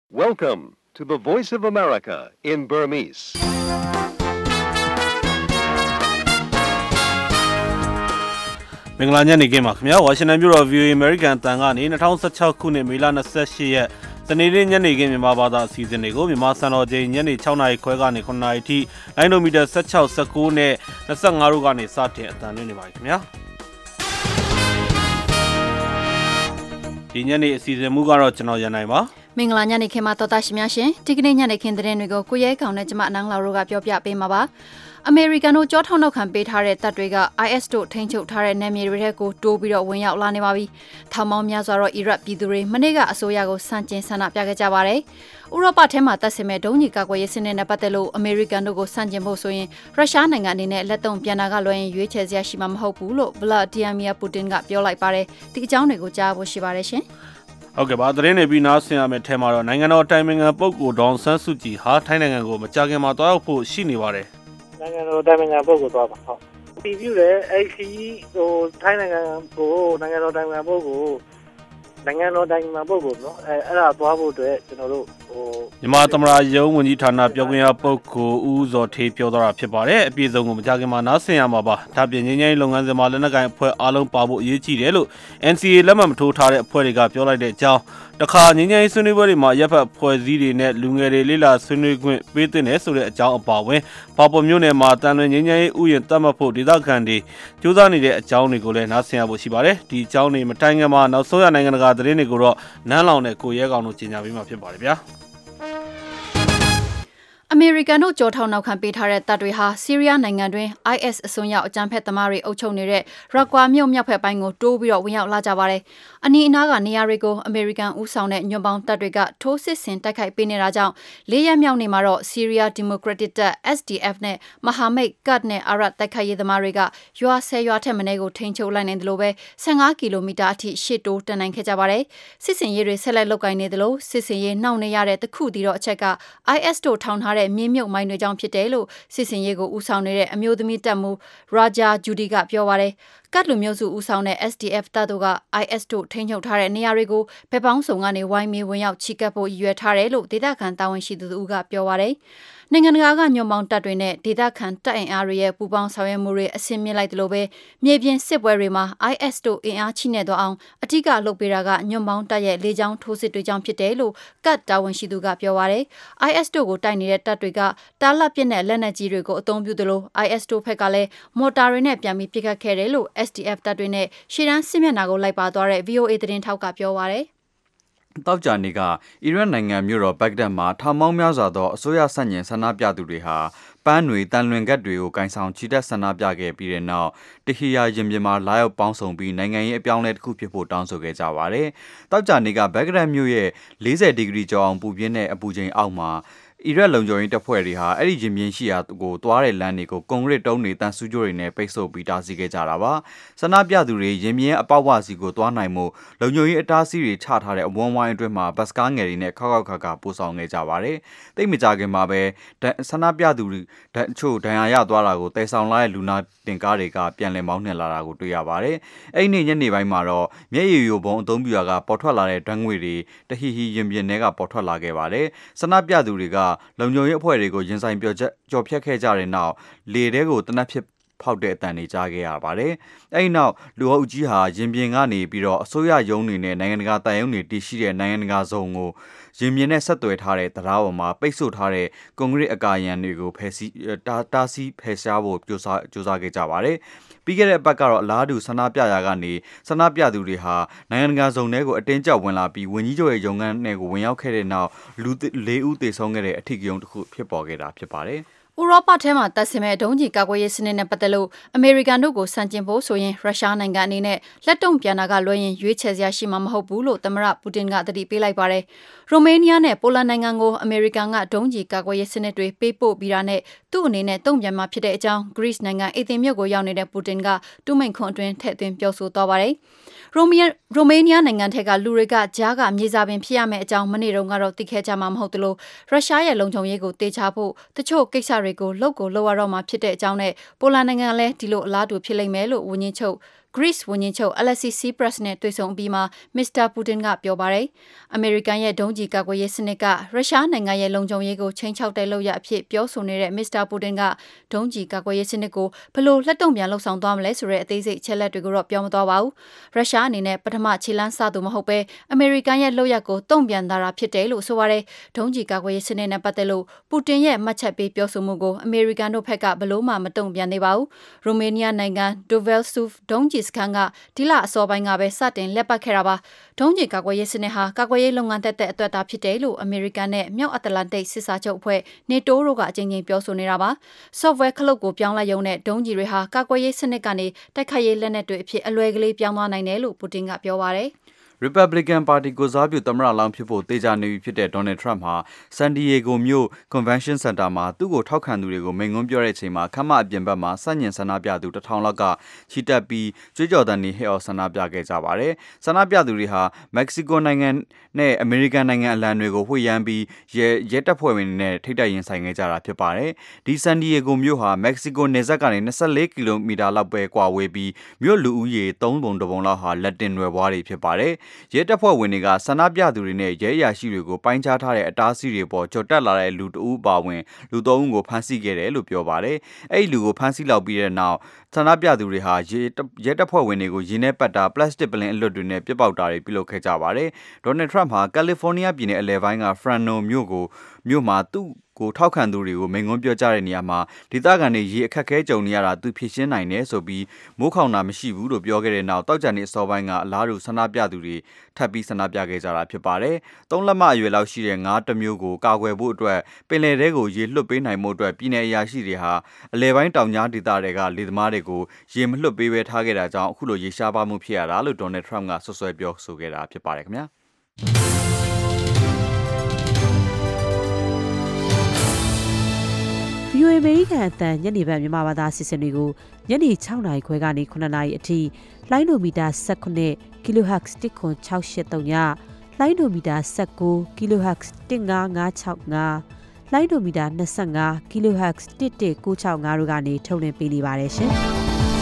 Welcome to the Voice of America in Burmese. ။မင်္ဂလာညနေခင်းပါခင်ဗျာဝါရှင်တန်မြို့တော် VOA American အတန်ကနေ2016ခုနှစ်မေလ28ရက်စနေနေ့ညနေခင်းမြန်မာဘာသာအစီအစဉ်တွေကိုမြန်မာစံတော်ချိန်ညနေ6နာရီခွဲကနေ9နာရီထိလိုင်းဒိုမီတာ16 19နဲ့25တို့ကနေစတင်အတန်နေပါပြီခင်ဗျာဒီညနေအစီအစဉ်မူကတော့ကျွန်တော်ရန်နိုင်ပါမင်္ဂလာညနေခင်းမှာတော်တာရှင်များရှင်ဒီကနေ့ညနေခင်းသတင်းတွေကိုကိုရဲကောင်နဲ့ကျမအနန်းလာတို့ကပြောပြပေးမှာပါအမေရိကန်တို့ကြောထောက်နောက်ခံပေးထားတဲ့တပ်တွေက IS တို့ထိန်းချုပ်ထားတဲ့နယ်မြေတွေထဲကိုတိုးပြီးတော့ဝင်ရောက်လာနေပါပြီ။ထောင်ပေါင်းများစွာတော့အီရတ်ပြည်သူတွေမနေ့ကအစိုးရကိုစန့်ကျင်ဆန္ဒပြခဲ့ကြပါတယ်။ဥရောပထဲမှာတပ်ဆင်မဲ့ဒုံးကြီးကာကွယ်ရေးစနစ်နဲ့ပတ်သက်လို့အမေရိကန်တို့ကိုစန့်ကျင်ဖို့ဆိုရင်ရုရှားနိုင်ငံအနေနဲ့လက်တုံပြန်တာကလွှဲရင်ရွေးချယ်စရာရှိမှာမဟုတ်ဘူးလို့ဗလာဒီမီယာပူတင်ကပြောလိုက်ပါတယ်။ဒီအကြောင်းတွေကိုကြားဖို့ရှိပါတယ်ရှင်။ဟုတ်ကဲ့ပါသတင်းတွေပြီးနားဆင်ရမယ့်ထဲမှာတော့နိုင်ငံတော်အတိုင်ပင်ခံပုဂ္ဂိုလ်ဒေါအောင်ဆန်းစုကြည်ဟာထိုင်းနိုင်ငံကိုမကြာခင်မှာတွားရောက်ဖို့ရှိနေပါတယ်နိုင်ငံတော်တိုင်ပင်ခံပုဂ္ဂိုလ်သွားပါဟုတ်ပြည်ပြတဲ့ AC ဟိုထိုင်းနိုင်ငံကိုနိုင်ငံတော်တိုင်ပင်ခံပုဂ္ဂိုလ်နော်အဲ့ဒါသွားဖို့အတွက်ကျွန်တော်တို့မြန်မာသမ္မတရုံးဝန်ကြီးဌာနပြောခွင့်ရပုဂ္ဂိုလ်ဦးဇော်ထေးပြောသွားတာဖြစ်ပါတယ်အပြည့်အစုံကိုမကြာခင်မှာနားဆင်ရမှာပါဒါပြင်ငင်းငင်းလုပ်ငန်းစဉ်မှာလက်နက်ကိုင်အဖွဲ့အားလုံးပါဖို့အရေးကြီးတယ်လို့ NCA လက်မှတ်မထိုးထားတဲ့အဖွဲ့တွေကပြောလိုက်တဲ့အကြောင်းတခါငင်းငင်းဆွေးနွေးပွဲတွေမှာရပ်ဖက်ဖွဲ့စည်းတွေနဲ့လူငယ်တွေလေးလာဆွေးနွေးခွင့်ပေးသင့်တယ်ဆိုတဲ့အကြောင်းအပါအဝင်ပေါပေါ်မြို့နယ်မှာတန်လွင်ငင်းငင်းဥယျာဉ်တတ်မှတ်ဖို့ဒေသခံတွေကြိုးစားနေတဲ့အကြောင်းတွေကိုလည်းနားဆင်ရဖို့ရှိပါတယ်ဒီအကြောင်းတွေမတိုင်ခင်မှာနောက်ဆုံးရနိုင်ငံတကာသတင်းတွေကိုတော့နန်းလောင်နဲ့ကိုရဲကောင်တို့ကြီးညာပေးမှာဖြစ်ပါတယ်ဗျာအမေရိကန်တို့ကြောထောက်နောက်ခံပေးထားတဲ့တပ်တွေဟာဆီးရီးယားနိုင်ငံတွင် IS အစွန်းရောက်အကြမ်းဖက်သမားတွေအုပ်ချုပ်နေတဲ့ရက်ကွာမြို့မြောက်ဘက်ပိုင်းကိုတိုးပြီးတော့ဝင်ရောက်လာကြပါတယ်။အနီးအနားကနေရာတွေကိုအမေရိကန်ဦးဆောင်တဲ့ညွန့်ပေါင်းတပ်တွေကထိုးစစ်ဆင်တိုက်ခိုက်ပေးနေတာကြောင့်၄ရက်မြောက်နေ့မှာတော့ဆီးရီးယားဒီမိုကရက်တစ်တပ် SDF နဲ့မဟာမိတ်ကတ်နဲ့အာရတ်တိုက်ခိုက်ရေးသမားတွေကရွာ10ရွာထက်မနည်းကိုထိန်းချုပ်လိုက်နိုင်တယ်လို့ပဲ15ကီလိုမီတာအထိရှေ့တိုးတက်နိုင်ခဲ့ကြပါတယ်။စစ်စင်ရေးတွေဆက်လက်လုပ်ကိုင်နေတယ်လို့စစ်စင်ရေးနှောင့်နှေးရတဲ့တခုတည်းတော့အချက်က IS တို့ထောင်ထားတဲ့မြင်းမြုပ်မိုင်းတွေကြောင့်ဖြစ်တယ်လို့စစ်စင်ရေးကိုဦးဆောင်နေတဲ့အမျိုးသမီးတပ်မှူးရာဂျာဂျူဒီကပြောပါတယ်ကတ်လူမျိုးစုဦးဆောင်တဲ့ SDF တပ်တို့က IS တို့ထိန်းချုပ်ထားတဲ့နေရာတွေကိုဘက်ပေါင်းစုံကနေဝိုင်းမီဝင်ရောက်ချီကပ်ဖို့ရည်ရွယ်ထားတယ်လို့ဒေသခံတာဝန်ရှိသူတို့ကပြောပါတယ်နိုင်ငံတကာကညွန့်ပေါင်းတပ်တွေနဲ့ဒေသခံတပ်အင်အားတွေရဲ့ပူးပေါင်းဆောင်ရွက်မှုတွေအဆင့်မြင့်လိုက်တယ်လို့ပဲမြေပြင်စစ်ပွဲတွေမှာ IS တို့အင်အားချိနဲ့သွားအောင်အထူးကလုပ်ပေးတာကညွန့်ပေါင်းတပ်ရဲ့လေကြောင်းထိုးစစ်တွေကြောင့်ဖြစ်တယ်လို့ကတ်တာဝန်ရှိသူကပြောပါတယ် IS တို့ကိုတိုက်နေတဲ့တပ်တွေကတားလပ်ပစ်တဲ့လက်နက်ကြီးတွေကိုအသုံးပြုသလို IS တို့ဘက်ကလည်းမော်တာတွေနဲ့ပြန်ပြီးပစ်ခတ်ခဲ့တယ်လို့ SDF တပ်တွေနဲ့ရှေ့တန်းစစ်မျက်နှာကိုလိုက်ပါသွားတဲ့ VOA သတင်းထောက်ကပြောပါတယ်တောက်ကြနေကအီရတ်နိုင်ငံမြို့တော်ဘက်ဂဒက်မှာထောင်ပေါင်းများစွာသောအစိုးရဆန့်ကျင်ဆန္ဒပြသူတွေဟာပန်းတွေတန်လွင်ကတ်တွေကိုကင်ဆောင်ချီတက်ဆန္ဒပြခဲ့ပြီးတဲ့နောက်တဟီယာရင်ပြင်မှာလာရောက်ပေါင်းစုံပြီးနိုင်ငံရေးအပြောင်းအလဲတစ်ခုဖြစ်ဖို့တောင်းဆိုခဲ့ကြပါတယ်။တောက်ကြနေကဘက်ဂဒက်မြို့ရဲ့40ဒီဂရီကျော်အောင်ပူပြင်းတဲ့အပူချိန်အောက်မှာအီရတ်လုံခြုံရေးတပ်ဖွဲ့တွေဟာအဲ့ဒီရင်ပြင်ရှိရာကိုသွားတဲ့လမ်းတွေကိုကွန်ကရစ်တုံးတွေတန်ဆူးကြိုးတွေနဲ့ပိတ်ဆို့ပြီးတားဆီးခဲ့ကြတာပါဆန္ဒပြသူတွေရင်ပြင်အပေါက်ဝစီကိုသွားနိုင်မှုလုံခြုံရေးအတားအဆီးတွေချထားတဲ့အဝန်းဝိုင်းအတွင်းမှာဘတ်စကားငယ်တွေနဲ့ခောက်ခါပို့ဆောင်ခဲ့ကြပါတယ်တိတ်မကြခင်မှာပဲဆန္ဒပြသူတွေအချို့ဒဏ်ရာရသွားတာကိုတဲဆောင်လာတဲ့လူနာတင်ကားတွေကပြန်လည်မောင်းနှင်လာတာကိုတွေ့ရပါတယ်အဲ့ဒီညနေပိုင်းမှာတော့မျက်ရည်ယိုဘုံအသုံးပြုရာကပေါ်ထွက်လာတဲ့ဓာတ်ငွေတွေတဟီရင်ပြင်ထဲကပေါ်ထွက်လာခဲ့ပါတယ်ဆန္ဒပြသူတွေကလုံခြုံရေးအဖွဲ့တွေကိုရင်ဆိုင်ကြော်ဖြတ်ခဲ့ကြတဲ့နောက်လေထဲကိုတနက်ဖြစ်ဖောက်တဲ့အတန်တွေကြားခဲ့ရပါတယ်။အဲဒီနောက်လူအုပ်ကြီးဟာရင်ပြင်ကနေပြီးတော့အစိုးရရုံးတွေနဲ့နိုင်ငံတကာတိုင်ရုံးတွေတည်ရှိတဲ့နိုင်ငံတကာဇုံကိုရင်ပြင်နဲ့ဆက်သွယ်ထားတဲ့တရားပေါ်မှာပိတ်ဆို့ထားတဲ့ကွန်ကရစ်အကာအရံတွေကိုတားဆီးဖယ်ရှားဖို့ကြိုးစားခဲ့ကြပါတယ်။ပြီးခဲ့တဲ့အပတ်ကတော့အလားတူဆန္ဒပြရာကနေဆန္ဒပြသူတွေဟာနိုင်ငံတကာဇုံတွေကိုအတင်းကျပ်ဝင်လာပြီးဝန်ကြီးချုပ်ရဲ့ရုံးခန်းထဲကိုဝင်ရောက်ခဲ့တဲ့နောက်လူ၄ဦးသေဆုံးခဲ့တဲ့အထူးရုံးတစ်ခုဖြစ်ပေါ်ခဲ့တာဖြစ်ပါတယ်။ဥရောပထဲမှာတပ်ဆင်မဲ့ဒုံးကြီးကာကွယ်ရေးစနစ်နဲ့ပတ်သက်လို့အမေရိကန်တို့ကိုစန့်ကျင်ဖို့ဆိုရင်ရုရှားနိုင်ငံအနေနဲ့လက်တုံ့ပြန်တာကလွှဲရင်ရွေးချယ်စရာရှိမှာမဟုတ်ဘူးလို့သမ္မတပူတင်ကသတိပေးလိုက်ပါတယ်။ရိုမေးနီးယားနဲ့ပိုလန်နိုင်ငံကိုအမေရိကန်ကဒုံးကြီးကာကွယ်ရေးစနစ်တွေပေးပို့ပြီးတာနဲ့သူ့အနေနဲ့တုံ့ပြန်မှာဖြစ်တဲ့အကြောင်း Greece နိုင်ငံအေသင်မြို့ကိုရောက်နေတဲ့ပူတင်ကတူးမိန်ခွန်အတွင်းထည့်သွင်းပြောဆိုသွားပါတယ်။ရိုမေးနီးယားနိုင်ငံထက်ကလူတွေကကြားကမြေစာပင်ဖြစ်ရမယ့်အကြောင်းမနေ့တုန်းကတော့သိခဲ့ကြမှာမဟုတ်သလိုရုရှားရဲ့လုံခြုံရေးကိုတေချာဖို့တချို့ကိစ္စတွေကိုလုပ်ရတော့မှာဖြစ်တဲ့အကြောင်းနဲ့ပိုလန်နိုင်ငံလည်းဒီလိုအလားတူဖြစ်လိမ့်မယ်လို့ဝန်ကြီးချုပ် Greece ဝန်ကြီးချုပ် Alexis Tsipras နဲ့တွေ့ဆုံပြီးမှမစ္စတာပူတင်ကပြောပါတယ်။ အမေရိကန်ရဲ့ဒုံးကျည်ကာကွယ်ရေးစနစ်ကရုရှားနိုင်ငံရဲ့လုံခြုံရေးကိုချိန်ချောက်တဲ့လုပ်ရအဖြစ်ပြောဆိုနေတဲ့မစ္စတာပူတင်ကဒုံးကျည်ကာကွယ်ရေးစနစ်ကိုဘယ်လိုလက်တုံ့ပြန်လှုပ်ဆောင်သွားမလဲဆိုတဲ့အသေးစိတ်အချက်လက်တွေကိုတော့ပြောမသွားပါဘူး။ရုရှားအနေနဲ့ပထမခြေလှမ်းစသူမဟုတ်ပဲအမေရိကန်ရဲ့လုပ်ရပ်ကိုတုံ့ပြန်တာဖြစ်တယ်လို့ဆိုပါတယ်။ဒုံးကျည်ကာကွယ်ရေးစနစ်နဲ့ပတ်သက်လို့ပူတင်ရဲ့မှတ်ချက်ပေးပြောဆိုမှုကိုအမေရိကန်တို့ဘက်ကဘယ်လို့မှမတုံ့ပြန်သေးပါဘူး။ရိုမေးနီးယားနိုင်ငံ Develtsov ဒုံးကျည်စခန်းကဒီလအစောပိုင်းကပဲစတင်လက်ပတ်ခဲ့တာပါ။ဒုံးကျည်ကာကွယ်ရေးစနစ်ဟာကာကွယ်ရေးလုပ်ငန်းသက်သက်အတွက်သာဖြစ်တယ်လို့အမေရိကန်နဲ့မြောက်အတ္တလန်တိတ်စစ်စာချုပ်အဖွဲ့ NATO တို့ကအကြိမ်ကြိမ်ပြောဆိုနေတာပါ။ software ခလုတ်ကိုပြောင်းလိုက်ရုံနဲ့ဒုံးကျည်တွေဟာကာကွယ်ရေးစနစ်ကနေတိုက်ခိုက်ရေးလက်နက်တွေအဖြစ်အလွယ်ကလေးပြောင်းသွားနိုင်တယ်လို့ပူတင်ကပြောပါတယ်။ Republican Party ကိုစားပြုသမ္မတလောင်းဖြစ်ဖို့တေချာနေပြီဖြစ်တဲ့ Donald Trump ဟာ San Diego မြို့ Convention Center မှာသူ့ကိုထောက်ခံသူတွေကိုမိန့်ခွန်းပြောတဲ့အချိန်မှာခမ်းမအပြင်ဘက်မှာစညင်ဆန္ဒပြသူ1000လောက်ကချီတက်ပြီးကြွေးကြော်သံတွေဟစ်အော်ဆန္ဒပြခဲ့ကြပါတယ်။ဆန္ဒပြသူတွေဟာ Mexico နိုင်ငံနဲ့ American နိုင်ငံအလံတွေကိုဝှေ့ယမ်းပြီးရဲတပ်ဖွဲ့ဝင်တွေနဲ့ထိပ်တိုက်ရင်ဆိုင်ခဲ့ကြတာဖြစ်ပါတယ်။ဒီ San Diego မြို့ဟာ Mexico နယ်စပ်ကနေ24ကီလိုမီတာလောက်ပဲကွာဝေးပြီးမြို့လူဦးရေ3ပုံ1ပုံလောက်ဟာလက်တင်နွယ်ဘွားတွေဖြစ်ပါတယ်။ရဲတပ်ဖွဲ့ဝင်တွေကဆန္ဒပြသူတွေနဲ့ရဲအရာရှိတွေကိုပိုင်းခြားထားတဲ့အတားအဆီးတွေပေါ်ကျော်တက်လာတဲ့လူတဦးပါဝင်လူ3ဦးကိုဖမ်းဆီးခဲ့တယ်လို့ပြောပါတယ်။အဲ့ဒီလူကိုဖမ်းဆီးလောက်ပြီးတဲ့နောက်ဆန္ဒပြသူတွေဟာရဲတပ်ဖွဲ့ဝင်တွေကိုရင်းနှဲပတ်တာပလတ်စတစ်ပလင်အလွတ်တွေနဲ့ပြစ်ပေါက်တာတွေပြုလုပ်ခဲ့ကြပါတယ်။ Donald Trump ဟာကယ်လီဖိုးနီးယားပြည်နယ်အလယ်ပိုင်းက Fresno မြို့မှာသူ့ကိုထောက်ခံသူတွေကိုမိန့်ခွန်းပြောကြားတဲ့နေရာမှာဒေသခံတွေရေအခက်ခဲကြုံနေရတာသူဖြေရှင်းနိုင်တယ်ဆိုပြီးမိုးခေါင်တာမရှိဘူးလို့ပြောခဲ့တဲ့နောက်တောက်ကြံနေအစောပိုင်းကအလားတူဆန္ဒပြသူတွေထပ်ပြီးဆန္ဒပြခဲ့ကြတာဖြစ်ပါတယ်။3 လက်မအရွယ်လောက်ရှိတဲ့ငါးတစ်မျိုးကိုကာကွယ်ဖို့အတွက်ပင်လယ်ထဲကိုရေလွှတ်ပေးနိုင်မှုအတွက်ပြည်내အရာရှိတွေဟာအလဲပိုင်းတောင်ကြားဒေသတွေကလေသမားတွေကိုရေမလွှတ်ပေးဘဲထားခဲ့တာကြောင့်အခုလိုရေရှားပါမှုဖြစ်ရတာလို့ Donald Trump ကဆွဆွဲပြောဆိုခဲ့တာဖြစ်ပါတယ်ခင်ဗျာ။ VOA အမေရိကန်အသံညနေပိုင်းမြန်မာဘာသာစီစဉ်တွေကိုညနေ6နာရီခွဲကနေ9နာရီအထိလိုင်းဒိုမီတာ19 kHz 10683ညလိုင်းဒိုမီတာ19 kHz 15565လိုင်းဒိုမီတာ25 kHz 11965တို့ကနေထုတ်လွှင့်ပေးနေပါတယ်ရှင်။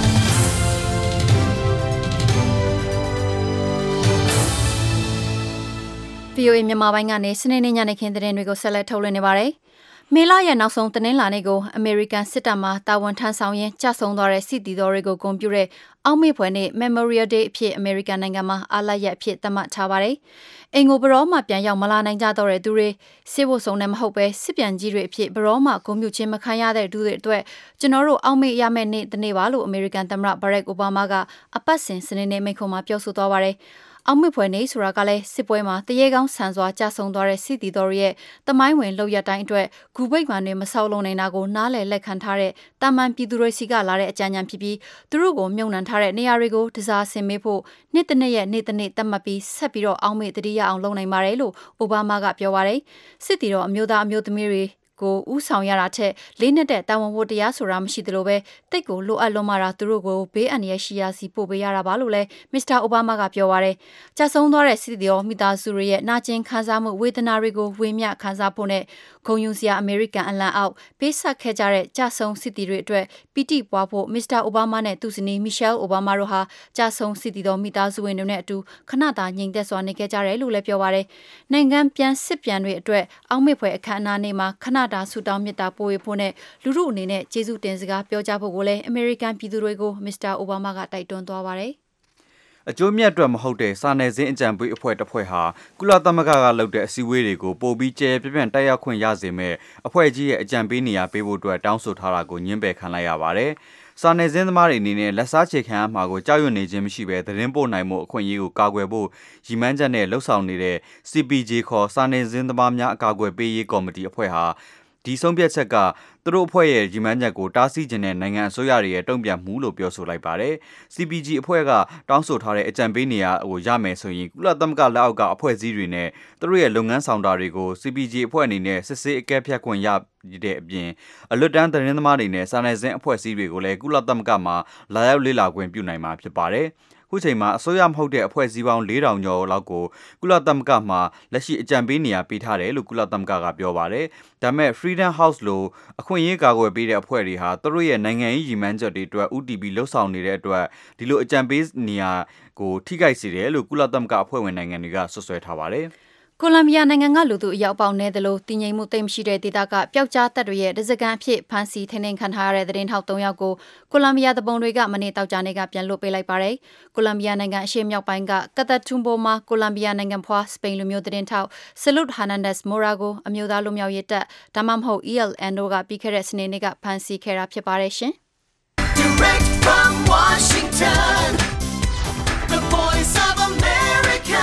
VOA မြန်မာပိုင်းကနေစနေနေ့ညနေခင်းသတင်းတွေကိုဆက်လက်ထုတ်လွှင့်နေပါတယ်။မေလရဲ့နောက်ဆုံးတင်းလာနေ့ကိုအမေရိကန်စစ်တပ်မှတာဝန်ထမ်းဆောင်ရင်းကြာဆုံးသွားတဲ့စစ်သည်တော်တွေကိုဂုဏ်ပြုတဲ့အောက်မေ့ဖွယ်နေ့ Memorial Day အဖြစ်အမေရိကန်နိုင်ငံမှာအားလပ်ရက်အဖြစ်သတ်မှတ်ထားပါတယ်။အိမ်ကိုဘရောမှပြန်ရောက်မလာနိုင်ကြတော့တဲ့သူတွေစစ်ဝတ်စုံနဲ့မဟုတ်ပဲစစ်ပြန်ကြီးတွေအဖြစ်ဘရောမှဂုဏ်ပြုခြင်းမခံရတဲ့သူတွေအတွက်ကျွန်တော်တို့အောက်မေ့ရမယ့်နေ့တစ်နေ့ပါလို့အမေရိကန်သမ္မတဘရက်အိုဘားမားကအပတ်စဉ်စနေနေ့မိန့်ခွန်းမှာပြောဆိုသွားပါတယ်။အောက်မေ့ဖွယ်နေဆိုတာကလည်းစစ်ပွဲမှာတရေကောင်းဆန်စွာကြာဆုံးသွားတဲ့စစ်သည်တော်ရဲ့တမိုင်းဝင်လောက်ရတိုင်းအတွက်ဂူပိတ်မှန်တွေမဆောက်လုံနိုင်တာကိုနားလည်လက်ခံထားတဲ့တာမန်ပြည်သူတွေစီကလာတဲ့အကြံဉာဏ်ဖြစ်ပြီးသူတို့ကိုမြုံနှံထားတဲ့နေရာတွေကိုတစားဆင်မေးဖို့နေ့တစ်နေ့ရဲ့နေ့တစ်နေ့သတ်မှတ်ပြီးဆက်ပြီးတော့အောက်မေ့တတိယအောင်လုပ်နိုင်ပါတယ်လို့အိုဘားမားကပြောပါတယ်စစ်သည်တော်အမျိုးသားအမျိုးသမီးတွေကိုဥဆောင်ရတာထက်လေးနဲ့တဲ့တာဝန်ဝတ္တရားဆိုတာမရှိသလိုပဲတိတ်ကိုလိုအပ်လွန်မှတာသူတို့ကိုဘေးအန္တရာယ်ရှိရာစီပို့ပေးရတာပါလို့လည်းမစ္စတာအိုဘားမားကပြောပါရယ်ကြာဆုံးသွားတဲ့စစ်သည်တော်မိသားစုတွေရဲ့နာကျင်ခံစားမှုဝေဒနာတွေကိုဝေမျှခံစားဖို့နဲ့ဂုဏ်ယူစရာအမေရိကန်အလံအောက်ပေးဆက်ခဲ့ကြတဲ့ကြာဆုံးစစ်သည်တွေအတွက်ပီတိပွားဖို့မစ္စတာအိုဘားမားနဲ့သူ့ဇနီးမီရှယ်အိုဘားမားတို့ဟာကြာဆုံးစစ်သည်တော်မိသားစုဝင်တွေနဲ့အတူခဏတာငြိမ်သက်စွာနေခဲ့ကြတယ်လို့လည်းပြောပါရယ်နိုင်ငံပြန်စစ်ပြန်တွေအတွက်အောက်မေ့ဖွယ်အခမ်းအနားနေ့မှာခဏတာဆူတောင်းမြတ်တာပို့ဖို့နဲ့လူထုအနေနဲ့ကျေးဇူးတင်စကားပြောကြဖို့ကိုလည်းအမေရိကန်ပြည်သူတွေကိုမစ္စတာအိုဘားမားကတိုက်တွန်းသွားပါတယ်အကျိုးမြတ်အတွက်မဟုတ်တဲ့စာနယ်ဇင်းအကြံပေးအဖွဲ့တစ်ဖွဲ့ဟာကုလသမဂ္ဂကလုပ်တဲ့အစည်းအဝေးတွေကိုပို့ပြီးကျယ်ပြန့်တက်ရောက်ခွင့်ရစေမဲ့အဖွဲ့ကြီးရဲ့အကြံပေးနေရာပေးဖို့အတွက်တောင်းဆိုထားတာကိုညှင်းပယ်ခံလိုက်ရပါတယ်။စာနယ်ဇင်းသမားတွေအနေနဲ့လက်စားချေခံအမှာကိုကြောက်ရွံ့နေခြင်းမရှိဘဲသတင်းပို့နိုင်မှုအခွင့်အရေးကိုကာကွယ်ဖို့ရည်မှန်းချက်နဲ့လှုပ်ဆောင်နေတဲ့ CPJ ခေါ်စာနယ်ဇင်းသမားများအကာအကွယ်ပေးရေးကော်မတီအဖွဲ့ဟာဒီဆုံးဖြတ်ချက်ကသူတို့အဖွဲ့ရဲ့ရည်မှန်းချက်ကိုတားဆီးခြင်းနဲ့နိုင်ငံအစိုးရတွေရဲ့တုံ့ပြန်မှုလို့ပြောဆိုလိုက်ပါတယ်။ CPG အဖွဲ့ကတောင်းဆိုထားတဲ့အကြံပေးနေရာကိုရမယ်ဆိုရင်ကုလသမဂ္ဂလက်အောက်ကအဖွဲ့အစည်းတွေနဲ့သူတို့ရဲ့လုပ်ငန်းဆောင်တာတွေကို CPG အဖွဲ့အနေနဲ့စစ်ဆေးအကဲဖြတ်ခွင့်ရတဲ့အပြင်အလွတ်တန်းသတင်းသမားတွေနဲ့စာနယ်ဇင်းအဖွဲ့အစည်းတွေကိုလည်းကုလသမဂ္ဂမှာလာရောက်လေ့လာခွင့်ပြုနိုင်မှာဖြစ်ပါတယ်။ခုချိန်မှာအစိုးရမဟုတ်တဲ့အဖွဲ့အစည်းပေါင်း4000ကျော်လောက်ကိုကုလသမဂ္ဂမှာလက်ရှိအကြံပေးနေရာပေးထားတယ်လို့ကုလသမဂ္ဂကပြောပါတယ်ဒါပေမဲ့ Freedom House လို့အခွင့်အရေးကာကွယ်ပေးတဲ့အဖွဲ့တွေဟာသူတို့ရဲ့နိုင်ငံရေးရည်မှန်းချက်တွေအတွက် UTP လှုပ်ဆောင်နေတဲ့အတွက်ဒီလိုအကြံပေးနေရာကိုထိခိုက်စေတယ်လို့ကုလသမဂ္ဂအဖွဲ့ဝင်နိုင်ငံတွေကဆွဆွဲထားပါတယ်ကိုလံဘီယာနိုင်ငံကလူသူအယောက်ပေါင်းနေတယ်လို့တည်ငြိမ်မှုသိမ်းမရှိတဲ့ဒေသကပျောက်ကြားတပ်တွေရဲ့ဒဇကန်အဖြစ်ဖမ်းဆီးထိန်းသိမ်းခံထားရတဲ့သတင်းထောက်3ယောက်ကိုကိုလံဘီယာတပုံတွေကမနေ့တောက်ကြနေ့ကပြန်လွှတ်ပေးလိုက်ပါတယ်။ကိုလံဘီယာနိုင်ငံအရှေ့မြောက်ပိုင်းကကတာတွန်ဘိုမှာကိုလံဘီယာနိုင်ငံဖွာစပိန်လူမျိုးသတင်းထောက်ဆလူတ်ဟာနန်ဒက်စ်မိုရာကိုအမျိုးသားလူမျိုးရေးတပ်ဒါမှမဟုတ် ELN တို့ကပြီးခဲ့တဲ့စနေနေ့ကဖမ်းဆီးခဲ့တာဖြစ်ပါတယ်ရှင်။ Direct from Washington, the voice of America.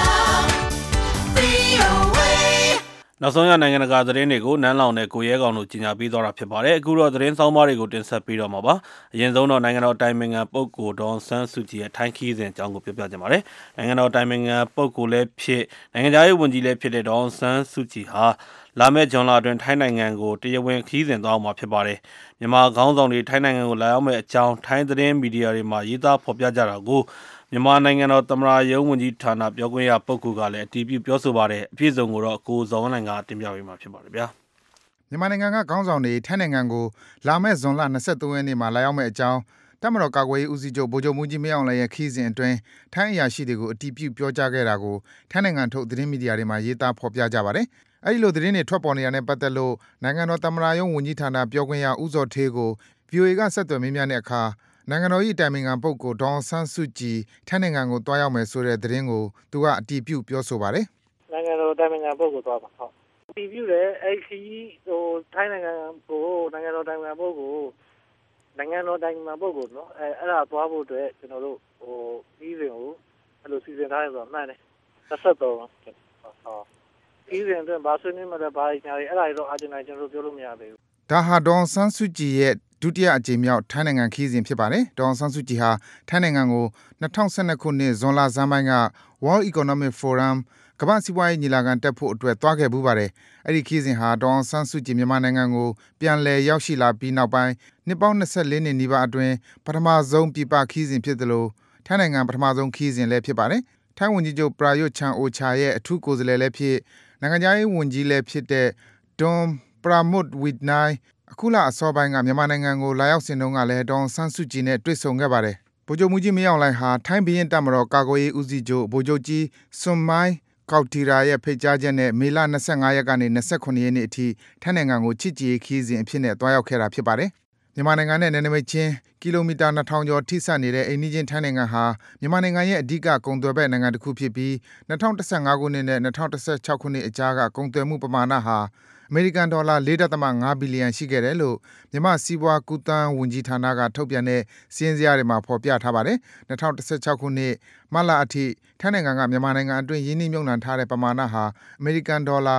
နောက်ဆုံးရနိုင်ငံတကာသတင်းတွေကိုနန်းလောင်နဲ့ကိုရဲကောင်တို့ကြီးညာပြီးသွားတာဖြစ်ပါတယ်အခုတော့သတင်းဆောင်မတွေကိုတင်ဆက်ပြီးတော့မှာပါအရင်ဆုံးတော့နိုင်ငံတော်တိုင်ပင်ခံပုဂ္ဂိုလ်ဒေါ်ဆန်းစုကြည်ရဲ့ထိုင်းခီးစဉ်အကြောင်းကိုပြောပြချင်ပါတယ်နိုင်ငံတော်တိုင်ပင်ခံပုဂ္ဂိုလ်လည်းဖြစ်နိုင်ငံသားရေးဝန်ကြီးလည်းဖြစ်တဲ့ဒေါ်ဆန်းစုကြည်ဟာလာမယ့်ဂျွန်လအတွင်းထိုင်းနိုင်ငံကိုတရားဝင်ခီးစဉ်သွားမှာဖြစ်ပါတယ်မြန်မာခေါင်းဆောင်တွေထိုင်းနိုင်ငံကိုလာရောက်မယ့်အကြောင်းထိုင်းသတင်းမီဒီယာတွေမှာရေးသားဖော်ပြကြတာကိုမြန်မာနိုင်ငံတော်သမ္မတရုံးဝန်ကြီးဌာနပြောခွင့်ရပုဂ္ဂိုလ်ကလည်းအတည်ပြုပြောဆိုပါတယ်အပြည့်စုံကိုတော့ကိုဇော်ဝင်းနိုင်ကတင်ပြပေးမှာဖြစ်ပါတယ်ဗျာမြန်မာနိုင်ငံကခေါင်းဆောင်တွေထိုင်းနိုင်ငံကိုလာမယ့်ဇွန်လ23ရက်နေ့မှာလာရောက်မယ့်အကြောင်းတပ်မတော်ကာကွယ်ရေးဦးစီးချုပ်ဗိုလ်ချုပ်မှူးကြီးမင်းအောင်လှိုင်ရဲ့ခီးစဉ်အတွင်းထိုင်းအရာရှိတွေကိုအတည်ပြုပြောကြားခဲ့တာကိုထိုင်းနိုင်ငံထုတ်သတင်းမီဒီယာတွေမှာရေးသားဖော်ပြကြပါတယ်အဲဒီလိုသတင်းတွေထွက်ပေါ်နေတာနဲ့ပတ်သက်လို့နိုင်ငံတော်သမ္မတရုံးဝန်ကြီးဌာနပြောခွင့်ရဦးဇော်ဌေးကို VOA ကဆက်သွယ်မေးမြန်းတဲ့အခါနိုင်ငံတော်၏တိုင်ပင်ခံပုဂ္ဂိုလ်ဒေါ်ဆန်းစုကြည်ထိုင်းနိုင်ငံကိုတွားရောက်မယ်ဆိုတဲ့သတင်းကိုသူကအတည်ပြုပြောဆိုပါတယ်။နိုင်ငံတော်တိုင်ပင်ခံပုဂ္ဂိုလ်တွားပါဟုတ်။အတည်ပြုတယ်အဲ့ဒီထိုင်းနိုင်ငံကိုနိုင်ငံတော်တိုင်ပင်ခံပုဂ္ဂိုလ်နော်အဲ့ဒါတွားဖို့အတွက်ကျွန်တော်တို့ပြီးစဉ်ကိုအဲ့လိုစီစဉ်ထားရဆိုတော့မှန်တယ်23ဟုတ်ပြီးစဉ်အတွက်ဘာဆွေးနွေးမှလည်းဘာညာတွေအဲ့ဒါတွေတော့အဂျင်တိုင်းကျွန်တော်တို့ပြောလို့မရသေးဘူး။ဒါဟာဒေါ်ဆန်းစုကြည်ရဲ့ဒုတိယအကြိမ်မြောက်ထိုင်းနိုင်ငံခီးစဉ်ဖြစ်ပါတယ်။ဒေါ်ဆန်းစုကြည်ဟာထိုင်းနိုင်ငံကို2012ခုနှစ်ဇွန်လဆန်းပိုင်းက World Economic Forum ကမ္ဘာ့စီးပွားရေးညီလာခံတက်ဖို့အတွက်သွားခဲ့ဘူးပါတယ်။အဲဒီခီးစဉ်ဟာဒေါ်ဆန်းစုကြည်မြန်မာနိုင်ငံကိုပြန်လည်ရောက်ရှိလာပြီးနောက်ပိုင်းနှစ်ပေါင်း24နှစ်နီးပါးအတွင်းပထမဆုံးပြည်ပခီးစဉ်ဖြစ်သလိုထိုင်းနိုင်ငံပထမဆုံးခီးစဉ်လည်းဖြစ်ပါတယ်။ထိုင်းဝန်ကြီးချုပ်ပရာယွတ်ချန်အိုချာရဲ့အထူးကိုယ်စားလှယ်လည်းဖြစ်နိုင်ငံခြားရေးဝန်ကြီးလည်းဖြစ်တဲ့ဒေါ်ပရာမွတ်ဝစ်နိုင်အခုလအစောပိုင်းကမြန်မာနိုင်ငံကိုလာရောက်စဉ်တုန်းကလည်းဒေါ်ဆန်းစုကြည်နဲ့တွေ့ဆုံခဲ့ပါတယ်။ဗိုလ်ချုပ်မှူးကြီးမင်းအောင်လှိုင်ဟာထိုင်းဘီရင်တပ်မတော်ကာကွယ်ရေးဦးစီးချုပ်ဗိုလ်ချုပ်ကြီးစွန်မိုင်းကောက်တီရာရဲ့ဖိတ်ကြားချက်နဲ့မေလ25ရက်ကနေ28ရက်နေ့အထိထိုင်းနိုင်ငံကိုချစ်ကြည်ရေးခီးစဉ်အဖြစ်နဲ့တွားရောက်ခဲ့တာဖြစ်ပါတယ်။မြန်မာနိုင်ငံနဲ့နယ်နိမိတ်ချင်းကီလိုမီတာ2000ကျော်ထိစပ်နေတဲ့အိမ်နီးချင်းထိုင်းနိုင်ငံဟာမြန်မာနိုင်ငံရဲ့အဓိကကုန်သွယ်ဘက်နိုင်ငံတစ်ခုဖြစ်ပြီး2015ခုနှစ်နဲ့2016ခုနှစ်အကြားကကုန်သွယ်မှုပမာဏဟာအမေရိကန်ဒေါ်လာ 4.5 ဘီလီယံရှိခဲ့တယ်လို့မြန်မာစီးပွားကူးသန်းဝန်ကြီးဌာနကထုတ်ပြန်တဲ့စီးရင်စရာတွေမှာဖော်ပြထားပါတယ်။2016ခုနှစ်မလအထိထိုင်းနိုင်ငံကမြန်မာနိုင်ငံအတွင်းရင်းနှီးမြှုပ်နှံထားတဲ့ပမာဏဟာအမေရိကန်ဒေါ်လာ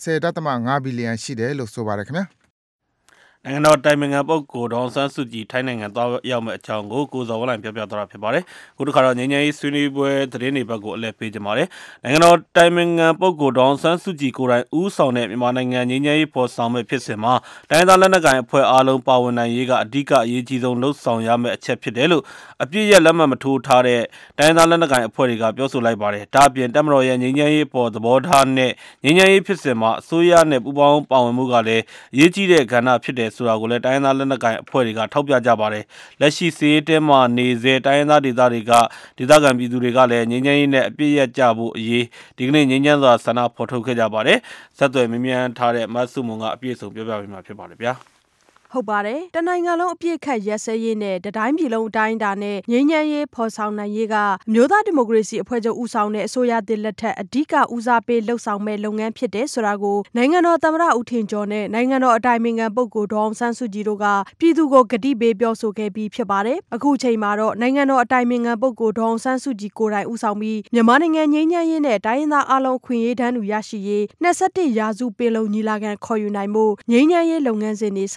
10.5 ဘီလီယံရှိတယ်လို့ဆိုပါတယ်ခင်ဗျာ။နိုင်ငံတော်တိုင်ပင်ခံပုဂ္ဂိုလ်ဒေါ်ဆန်းစုကြည်ထိုင်းနိုင်ငံသွားရောက်မယ့်အကြောင်းကိုကိုဇော်ဝင်းလိုင်ပြောပြသွားတာဖြစ်ပါတယ်။ခုတစ်ခါတော့ငြိမ်းချမ်းရေးဆွေးနွေးပွဲသတင်းတွေဘက်ကိုအလဲပေးကြပါမယ်။နိုင်ငံတော်တိုင်ပင်ခံပုဂ္ဂိုလ်ဒေါ်ဆန်းစုကြည်ကိုယ်တိုင်ဦးဆောင်တဲ့မြန်မာနိုင်ငံငြိမ်းချမ်းရေးဖော်ဆောင်မဲ့ဖြစ်စဉ်မှာတိုင်းသားလက်နက်ကိုင်အဖွဲ့အားလုံးပါဝင်နိုင်ရေးကအဓိကအရေးကြီးဆုံးလှုပ်ဆောင်ရမယ့်အချက်ဖြစ်တယ်လို့အပြည့်ရဲ့လက်မှတ်မထိုးထားတဲ့တိုင်းသားလက်နက်ကိုင်အဖွဲ့တွေကပြောဆိုလိုက်ပါတယ်။ဒါ့အပြင်တပ်မတော်ရဲ့ငြိမ်းချမ်းရေးပေါ်သဘောထားနဲ့ငြိမ်းချမ်းရေးဖြစ်စဉ်မှာအစိုးရနဲ့ပူးပေါင်းပါဝင်မှုကလည်းအရေးကြီးတဲ့ကဏ္ဍဖြစ်တယ်ဆိုတာကိုလည်းတိုင်းသားလက်နက်ကိုင်အဖွဲ့တွေကထောက်ပြကြပါတယ်။လက်ရှိစီးရေးတဲမှာနေစေတိုင်းသားဒေသတွေကဒေသခံပြည်သူတွေကလည်းငြိမ်းချမ်းရေးနဲ့အပြည့်ရကြဖို့အရေးဒီကနေ့ငြိမ်းချမ်းစွာဆန္ဒဖော်ထုတ်ခဲ့ကြပါတယ်။ဆက်သွယ်မြမြန်းထားတဲ့မတ်စုမုံကအပြည့်စုံပြောပြပေးမှာဖြစ်ပါတယ်ဗျာ။ဟုတ်ပါတယ်တနိုင်ငံလုံးအပြည့်ခတ်ရက်စဲရေးနဲ့တတိုင်းပြည်လုံးအတိုင်းအတာနဲ့ငြိမ်းချမ်းရေးဖော်ဆောင်နိုင်ရေးကအမျိုးသားဒီမိုကရေစီအဖွဲ့ချုပ်ဦးဆောင်တဲ့အစိုးရသစ်လက်ထက်အဓိကဦးစားပေးလှုပ်ဆောင်မဲ့လုပ်ငန်းဖြစ်တယ်ဆိုတာကိုနိုင်ငံတော်သမ္မတဦးထင်ကျော်နဲ့နိုင်ငံတော်အတိုင်ပင်ခံပုဂ္ဂိုလ်ဒေါ်အောင်ဆန်းစုကြည်တို့ကပြည်သူကိုကတိပေးပြောဆိုခဲ့ပြီးဖြစ်ပါတယ်အခုချိန်မှာတော့နိုင်ငံတော်အတိုင်ပင်ခံပုဂ္ဂိုလ်ဒေါ်အောင်ဆန်းစုကြည်ကိုယ်တိုင်ဦးဆောင်ပြီးမြန်မာနိုင်ငံငြိမ်းချမ်းရေးနဲ့တိုင်းရင်းသားအလုံးခွင့်ရေးတန်းတူရရှိရေး21ရာစုပင်လုံညီလာခံခေါ်ယူနိုင်မှုငြိမ်းချမ်းရေးလုပ်ငန်းစဉ်တွေစတင်ဖော်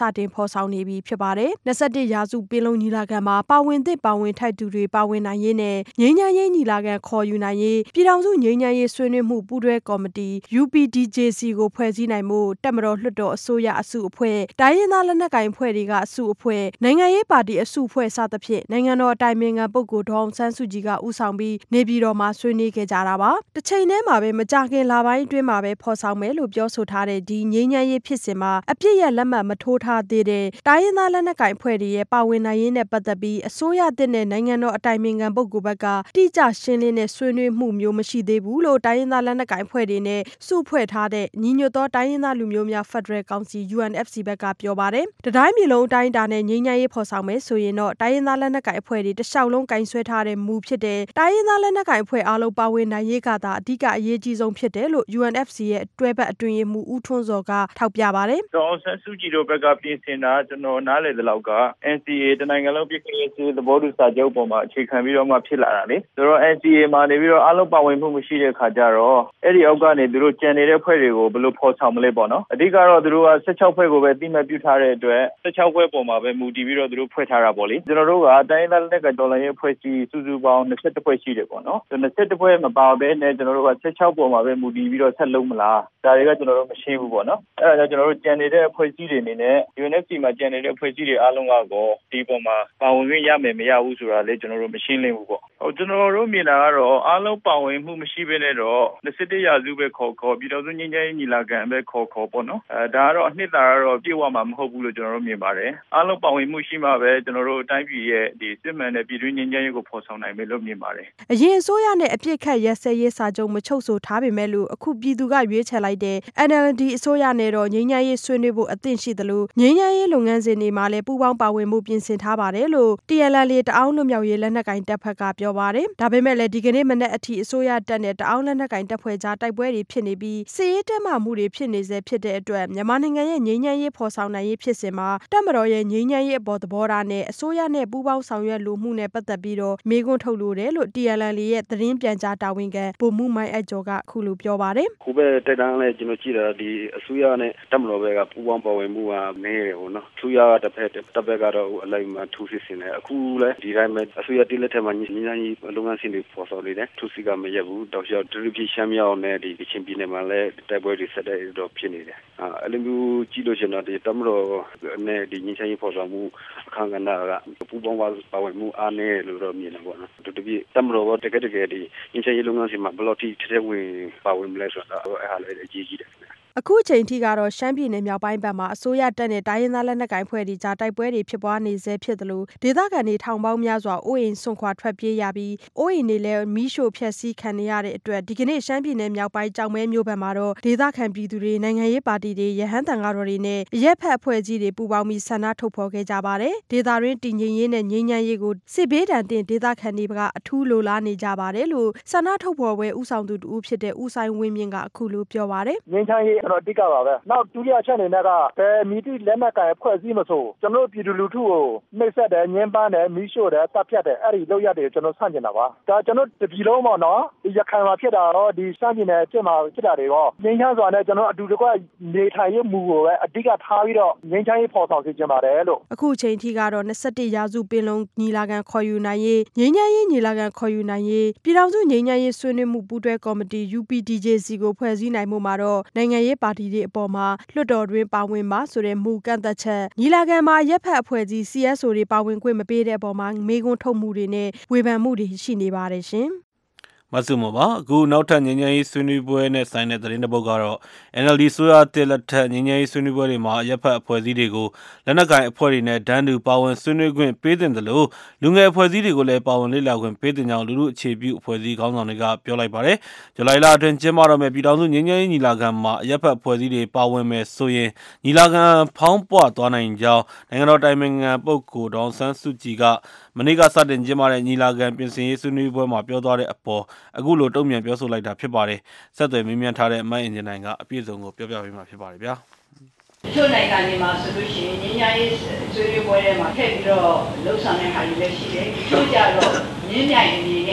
ဆောင်နေပြီဖြစ်ပါတယ်။21ရာစုပင်လုံညီလာခံမှာပါဝင်သည့်ပါဝင်ထိုက်သူတွေပါဝင်နိုင်ရေးနဲ့ငြိမ်းချမ်းရေးညီလာခံခေါ်ယူနိုင်ရေးပြည်ထောင်စုငြိမ်းချမ်းရေးဆွေးနွေးမှုပူးတွဲကော်မတီ UPDJC ကိုဖွဲ့စည်းနိုင်မှုတပ်မတော်လွှတ်တော်အစိုးရအစုအဖွဲ့တိုင်းရင်းသားလက်နက်ကိုင်အဖွဲ့တွေကအစုအဖွဲ့နိုင်ငံရေးပါတီအစုအဖွဲ့စသဖြင့်နိုင်ငံတော်အတိုင်ပင်ခံပုဂ္ဂိုလ်ဒေါ်အောင်ဆန်းစုကြည်ကဦးဆောင်ပြီးနေပြည်တော်မှာဆွေးနွေးခဲ့ကြတာပါ။တစ်ချိန်တည်းမှာပဲမကြာခင်လပိုင်းအတွင်းမှာပဲဖော်ဆောင်မယ်လို့ပြောဆိုထားတဲ့ဒီငြိမ်းချမ်းရေးဖြစ်စဉ်မှာအပြစ်ရလက်မှတ်မထိုးထားသေးတဲ့တိုင်းရင်းသားလက်နက်ကိုင်အဖွဲ့တွေရဲ့ပါဝင်နိုင်ရေးနဲ့ပတ်သက်ပြီးအစိုးရတဲ့နိုင်ငံတော်အတိုင်ပင်ခံပုဂ္ဂိုလ်ဘက်ကတိကျရှင်းလင်းတဲ့ဆွေးနွေးမှုမျိုးမရှိသေးဘူးလို့တိုင်းရင်းသားလက်နက်ကိုင်အဖွဲ့တွေနဲ့စုဖွဲ့ထားတဲ့ညီညွတ်သောတိုင်းရင်းသားလူမျိုးများဖက်ဒရယ်ကောင်စီ UNFC ဘက်ကပြောပါတယ်။တတိုင်းပြည်လုံးအတိုင်းအတာနဲ့ငြိမ်းချမ်းရေးဖော်ဆောင်မယ်ဆိုရင်တော့တိုင်းရင်းသားလက်နက်ကိုင်အဖွဲ့တွေတလျှောက်လုံးကင်ဆွဲထားတဲ့မူဖြစ်တဲ့တိုင်းရင်းသားလက်နက်ကိုင်အဖွဲ့အားလုံးပါဝင်နိုင်ရေးကသာအဓိကအရေးကြီးဆုံးဖြစ်တယ်လို့ UNFC ရဲ့တွဲဘက်အတွင်းရေးမှူးဦးထွန်းစောကထောက်ပြပါတယ်။ဒေါ်အောင်ဆန်းစုကြည်တို့ဘက်ကပြင်ဆင်တာကျွန်တော်နားလည်သလောက်က NCA တနိုင်ငံလုံးပြည်ရေးစီသဘောတူစာချုပ်ပေါ်မှာအခြေခံပြီးတော့မှဖြစ်လာတာလေ။ဆိုတော့ NCA မှာနေပြီးတော့အားလုံးပါဝင်မှုမရှိတဲ့ခါကျတော့အဲ့ဒီအောက်ကနေသူတို့ကြံနေတဲ့ဖွဲ့တွေကိုဘယ်လိုဖော်ဆောင်မလဲပေါ့နော်။အဓိကတော့သူတို့က16ဖွဲ့ကိုပဲတိမှတ်ပြုထားတဲ့အတွက်16ဖွဲ့ပေါ်မှာပဲမူတည်ပြီးတော့သူတို့ဖွဲ့ထားတာပေါ့လေ။ကျွန်တော်တို့ကတိုင်းဒေသလက်နက်ကိုင်တော်လှန်ရေးဖွဲ့စည်းစုစုပေါင်း21ဖွဲ့ရှိတယ်ပေါ့နော်။21ဖွဲ့မပါဘဲနဲ့ကျွန်တော်တို့က16ပေါ်မှာပဲမူတည်ပြီးတော့ဆက်လုံးမလား။ဒါတွေကကျွန်တော်တို့မရှင်းဘူးပေါ့နော်။အဲ့ဒါကြောင့်ကျွန်တော်တို့ကြံနေတဲ့ဖွဲ့စည်းတွေအနေနဲ့ UNFC မှာကြံနေတဲ့ဖွဲ့စည်းတွေအားလုံးကတော့ဒီပေါ်မှာပါဝင်ခွင့်ရမယ်မရဘူးဆိုတာလေကျွန်တော်တို့မရှင်းလင်းဘူးပေါ့။ဟုတ်ကျွန်တော်တို့မြင်တာကတော့အားလုံးပါဝင်မှုမရှိဘဲနဲ့တော့21ရာစုပဲခေါ်ပြည်တော်စုငြိမ်းချမ်းရေးညီလာခံပဲခေါ်ပေါ့နော်။ဒါကတော့အနှစ်သာရတော့ပြေဝမှာမဟုတ်ဘူးလို့ကျွန်တော်တို့မြင်ပါတယ်။အားလုံးပါဝင်မှုရှိမှပဲကျွန်တော်တို့အတိုင်းပြည်ရဲ့ဒီစစ်မှန်တဲ့ပြည်တွင်းငြိမ်းချမ်းရေးကိုဖော်ဆောင်နိုင်မယ်လို့မြင်ပါတယ်။အရင်အစိုးရနဲ့အပြစ်ခတ်ရက်စဲရေးစာချုပ်မချုပ်ဆိုထားပေမဲ့လို့အခုပြည်သူကရွေးချယ်လိုက်တဲ့ NLD အစိုးရနဲ့တော့ငြိမ်းချမ်းရေးဆွေးနွေးဖို့အသင့်ရှိသလိုငြိမ်းချမ်းရေးလုပ်ငန်းစဉ်တွေမှာလည်းပူးပေါင်းပါဝင်မှုပြင်ဆင်ထားပါတယ်လို့ TNLA တအောင်းလွတ်မြောက်ရေးလက်နက်ကိုင်တပ်ဖက်ကပြောပါတယ်။ဒါပေမဲ့လည်းဒီကနေ့မနေ့အထိအစိုးရတပ်နဲ့တအောင်းလက်နက်ကိုင်တပ်ဖွဲ့ကြားတိုက်ပွဲတွေဖြစ်နေပြီးစစ်ရေးတက်မှမှုတွေဖြစ်နေစေဖြစ်တဲ့အတွက်မြန်မာနိုင်ငံရဲ့ငြိမ်းချမ်းရေးဖော်ဆောင်နိုင်ရေးဖြစ်စဉ်မှာတပ်မတော်ရဲ့ငြိမ်းချမ်းရေးအပေါ်သဘောထားနဲ့အစိုးရနဲ့ပူးပေါင်းဆောင်ရွက်လိုမှုနဲ့ပတ်သက်ပြီးတော့မေးခွန်းထုတ်လိုတယ်လို့ TNLA ရဲ့သတင်းပြန်ကြားတာဝန်ခံဗိုလ်မှူးမိုင်းအကျော်ကအခုလိုပြောပါတယ်။ခုပဲတက်တန်းလဲကျွန်တော်ကြည့်တာဒီအစိုးရနဲ့တပ်မတော်ဘက်ကပူးပေါင်းပါဝင်မှုကနည်းတယ်ပေါ့နော်။အစိုးရကတစ်ဖက်ကတော့အလိုက်မှထူးစစ်ဆင်တယ်အခုလဲဒီတိုင်းပဲအစိုးရတိလက်ထက်မှာငြိမ်းချမ်းရေးလုပ်ငန်းစဉ်တွေပေါ်ဆောင်နေတယ်ထူးစစ်ကမရက်ဘူးတောက်လျှောက်တူတူပြည်ရှမ်းမြောက်နဲ့ဒီကချင်ပြည်နယ်မှာလဲတိုက်ပွဲတွေဆက်တိုက်တော့ဖြစ်နေတယ်အဲ့လိုမျိုးကြည့်လို့ရှင်တော့ဒီတပ်မတော်နဲ့ဒီငြိမ်းချမ်းရေးပေါ်ဆောင်မှုအခမ်းကဏ္ဍကပူးပေါင်းပါဝင်မှုအားနည်းလို့တော့မြင်တယ်ပေါ့နော်တူတူပြည်တပ်မတော်ကတကယ်ဒီငြိမ်းချမ်းရေးလုပ်ငန်းစဉ်မှာဘယ်လိုထိထဲဝင်ပါဝင်မလဲဆိုတော့အဲ့ဟာလည်းအကြီးကြီးတယ်အခုအချိန်ထိကတော့ရှမ်းပြည်နယ်မြောက်ပိုင်းဘက်မှာအစိုးရတပ်နဲ့တိုင်းရင်းသားလက်နက်ကိုင်ဖွဲ့တွေကြားတိုက်ပွဲတွေဖြစ်ပွားနေဆဲဖြစ်သလိုဒေသခံတွေထောင်ပေါင်းများစွာအိုးအိမ်စွန့်ခွာထွက်ပြေးရပြီးအိုးအိမ်တွေလည်းမီးရှို့ဖျက်ဆီးခံနေရတဲ့အတွက်ဒီကနေ့ရှမ်းပြည်နယ်မြောက်ပိုင်းကြောင်မဲမြို့ဘက်မှာတော့ဒေသခံပြည်သူတွေနိုင်ငံရေးပါတီတွေရဟန်းတန်ဃာတော်တွေနဲ့ရက်ဖက်အဖွဲ့ကြီးတွေပူးပေါင်းပြီးဆန္ဒထုတ်ဖော်ခဲ့ကြပါတယ်ဒေသတွင်းတည်ငြိမ်ရေးနဲ့ငြိမ်းချမ်းရေးကိုစစ်ဘေးဒဏ်တင်ဒေသခံတွေကအထူးလိုလားနေကြပါတယ်လို့ဆန္ဒထုတ်ဖော်ပွဲဦးဆောင်သူတူဖြစ်တဲ့ဦးဆိုင်ဝင်းမြင့်ကအခုလိုပြောပါတယ်ငြိမ်းချမ်းရေးတော့အဓိကပါပဲနောက်ဒုတိယချက်အနေနဲ့ကဘယ်မီတိလက်နက်ကိုင်ဖွဲ့စည်းမဆိုကျွန်တော်ပြည်သူလူထုကိုနှိပ်စက်တယ်ညှဉ်းပန်းတယ်မီးရှို့တယ်တပ်ဖြတ်တယ်အဲ့ဒီလုပ်ရက်တွေကျွန်တော်ဆန့်ကျင်တာပါဒါကျွန်တော်တပြည်လုံးပေါ့နော်ဒီရခိုင်မှာဖြစ်တာတော့ဒီရှမ်းပြည်နယ်ဖြစ်မှာဖြစ်တာတွေရောငြိမ်းချမ်းစွာနဲ့ကျွန်တော်အတူတကွနေထိုင်ရေးမူကိုပဲအဓိကထားပြီးတော့ငြိမ်းချမ်းရေးဖော်ဆောင်စေချင်ပါတယ်လို့အခုချိန်ထိကတော့21ရာစုပင်လုံညီလာခံခေါ်ယူနိုင်ရေးငြိမ်းချမ်းရေးညီလာခံခေါ်ယူနိုင်ရေးပြည်ထောင်စုငြိမ်းချမ်းရေးဆွေးနွေးမှုပူးတွဲကော်မတီ UPDJC ကိုဖွဲ့စည်းနိုင်မှုမှာတော့နိုင်ငံရေးပါတီတွေအပေါ်မှာလွှတ်တော်တွင်ပါဝင်မှာဆိုတဲ့မူကန့်သက်ချက်ညီလာခံမှာရက်ဖက်အဖွဲ့ကြီး CSO တွေပါဝင်ခွင့်မပေးတဲ့အပေါ်မှာမေးခွန်းထုတ်မှုတွေနဲ့ဝေဖန်မှုတွေရှိနေပါတယ်ရှင်မဆုမပါအခုနောက်ထပ်ငြိမ်းချမ်းရေးဆွေးနွေးပွဲနဲ့ဆိုင်တဲ့သတင်းတစ်ပုဒ်ကတော့ NLD ဆိုရတဲ့လက်ထက်ငြိမ်းချမ်းရေးဆွေးနွေးပွဲတွေမှာရပ်ဖက်အဖွဲ့အစည်းတွေကိုလက်နက်ကိုင်အဖွဲ့တွေနဲ့ဒန်းတူပါဝင်ဆွေးနွေးခွင့်ပေးတင်တယ်လို့လူငယ်အဖွဲ့အစည်းတွေကိုလည်းပါဝင်လေ့လာခွင့်ပေးတင်ကြောင်းလူထုအခြေပြုအဖွဲ့အစည်းခေါင်းဆောင်တွေကပြောလိုက်ပါတယ်။ဇူလိုင်လအတွင်းကျင်းပတော့မယ့်ပြည်ထောင်စုငြိမ်းချမ်းရေးညီလာခံမှာရပ်ဖက်အဖွဲ့အစည်းတွေပါဝင်မယ်ဆိုရင်ညီလာခံဖောင်းပွသွားနိုင်ကြောင်းနိုင်ငံတော်တိုင်ပင်ခံပုဂ္ဂိုလ်ဒေါအောင်ဆန်းစုကြည်ကမနေ့ကစတင်ကျင်းပတဲ့ညီလာခံပြင်ဆင်ရေးဆွေးနွေးပွဲမှာပြောသွားတဲ့အပေါ်အခုလိုတုံ့ပြန်ပြောဆိုလိုက်တာဖြစ်ပါတယ်။ဆက်သွယ်မေးမြန်းထားတဲ့မိုင်းအင်ဂျင်နိုင်ကအပြည့်အစုံကိုပြောပြပေးမှာဖြစ်ပါတယ်ဗျာ။ချို့နိုင်ငံတွေမှာဆိုလို့ရှိရင်ငြိမ်းချမ်းရေးဆွေးနွေးပွဲတွေမှာထည့်ပြီးတော့လှုပ်ဆောင်တဲ့ဟာတွေလည်းရှိတယ်။ချို့ကြတော့ငြင်းမြိုင်အနေနဲ့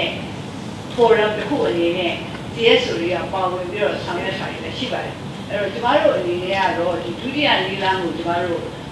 forum တစ်ခုအနေနဲ့ CSO တွေကပါဝင်ပြီးတော့ဆောင်ရွက်တာတွေလည်းရှိပါတယ်။အဲ့တော့ကျမတို့အနေနဲ့ကတော့ဒီဒုတိယနည်းလမ်းကိုကျမတို့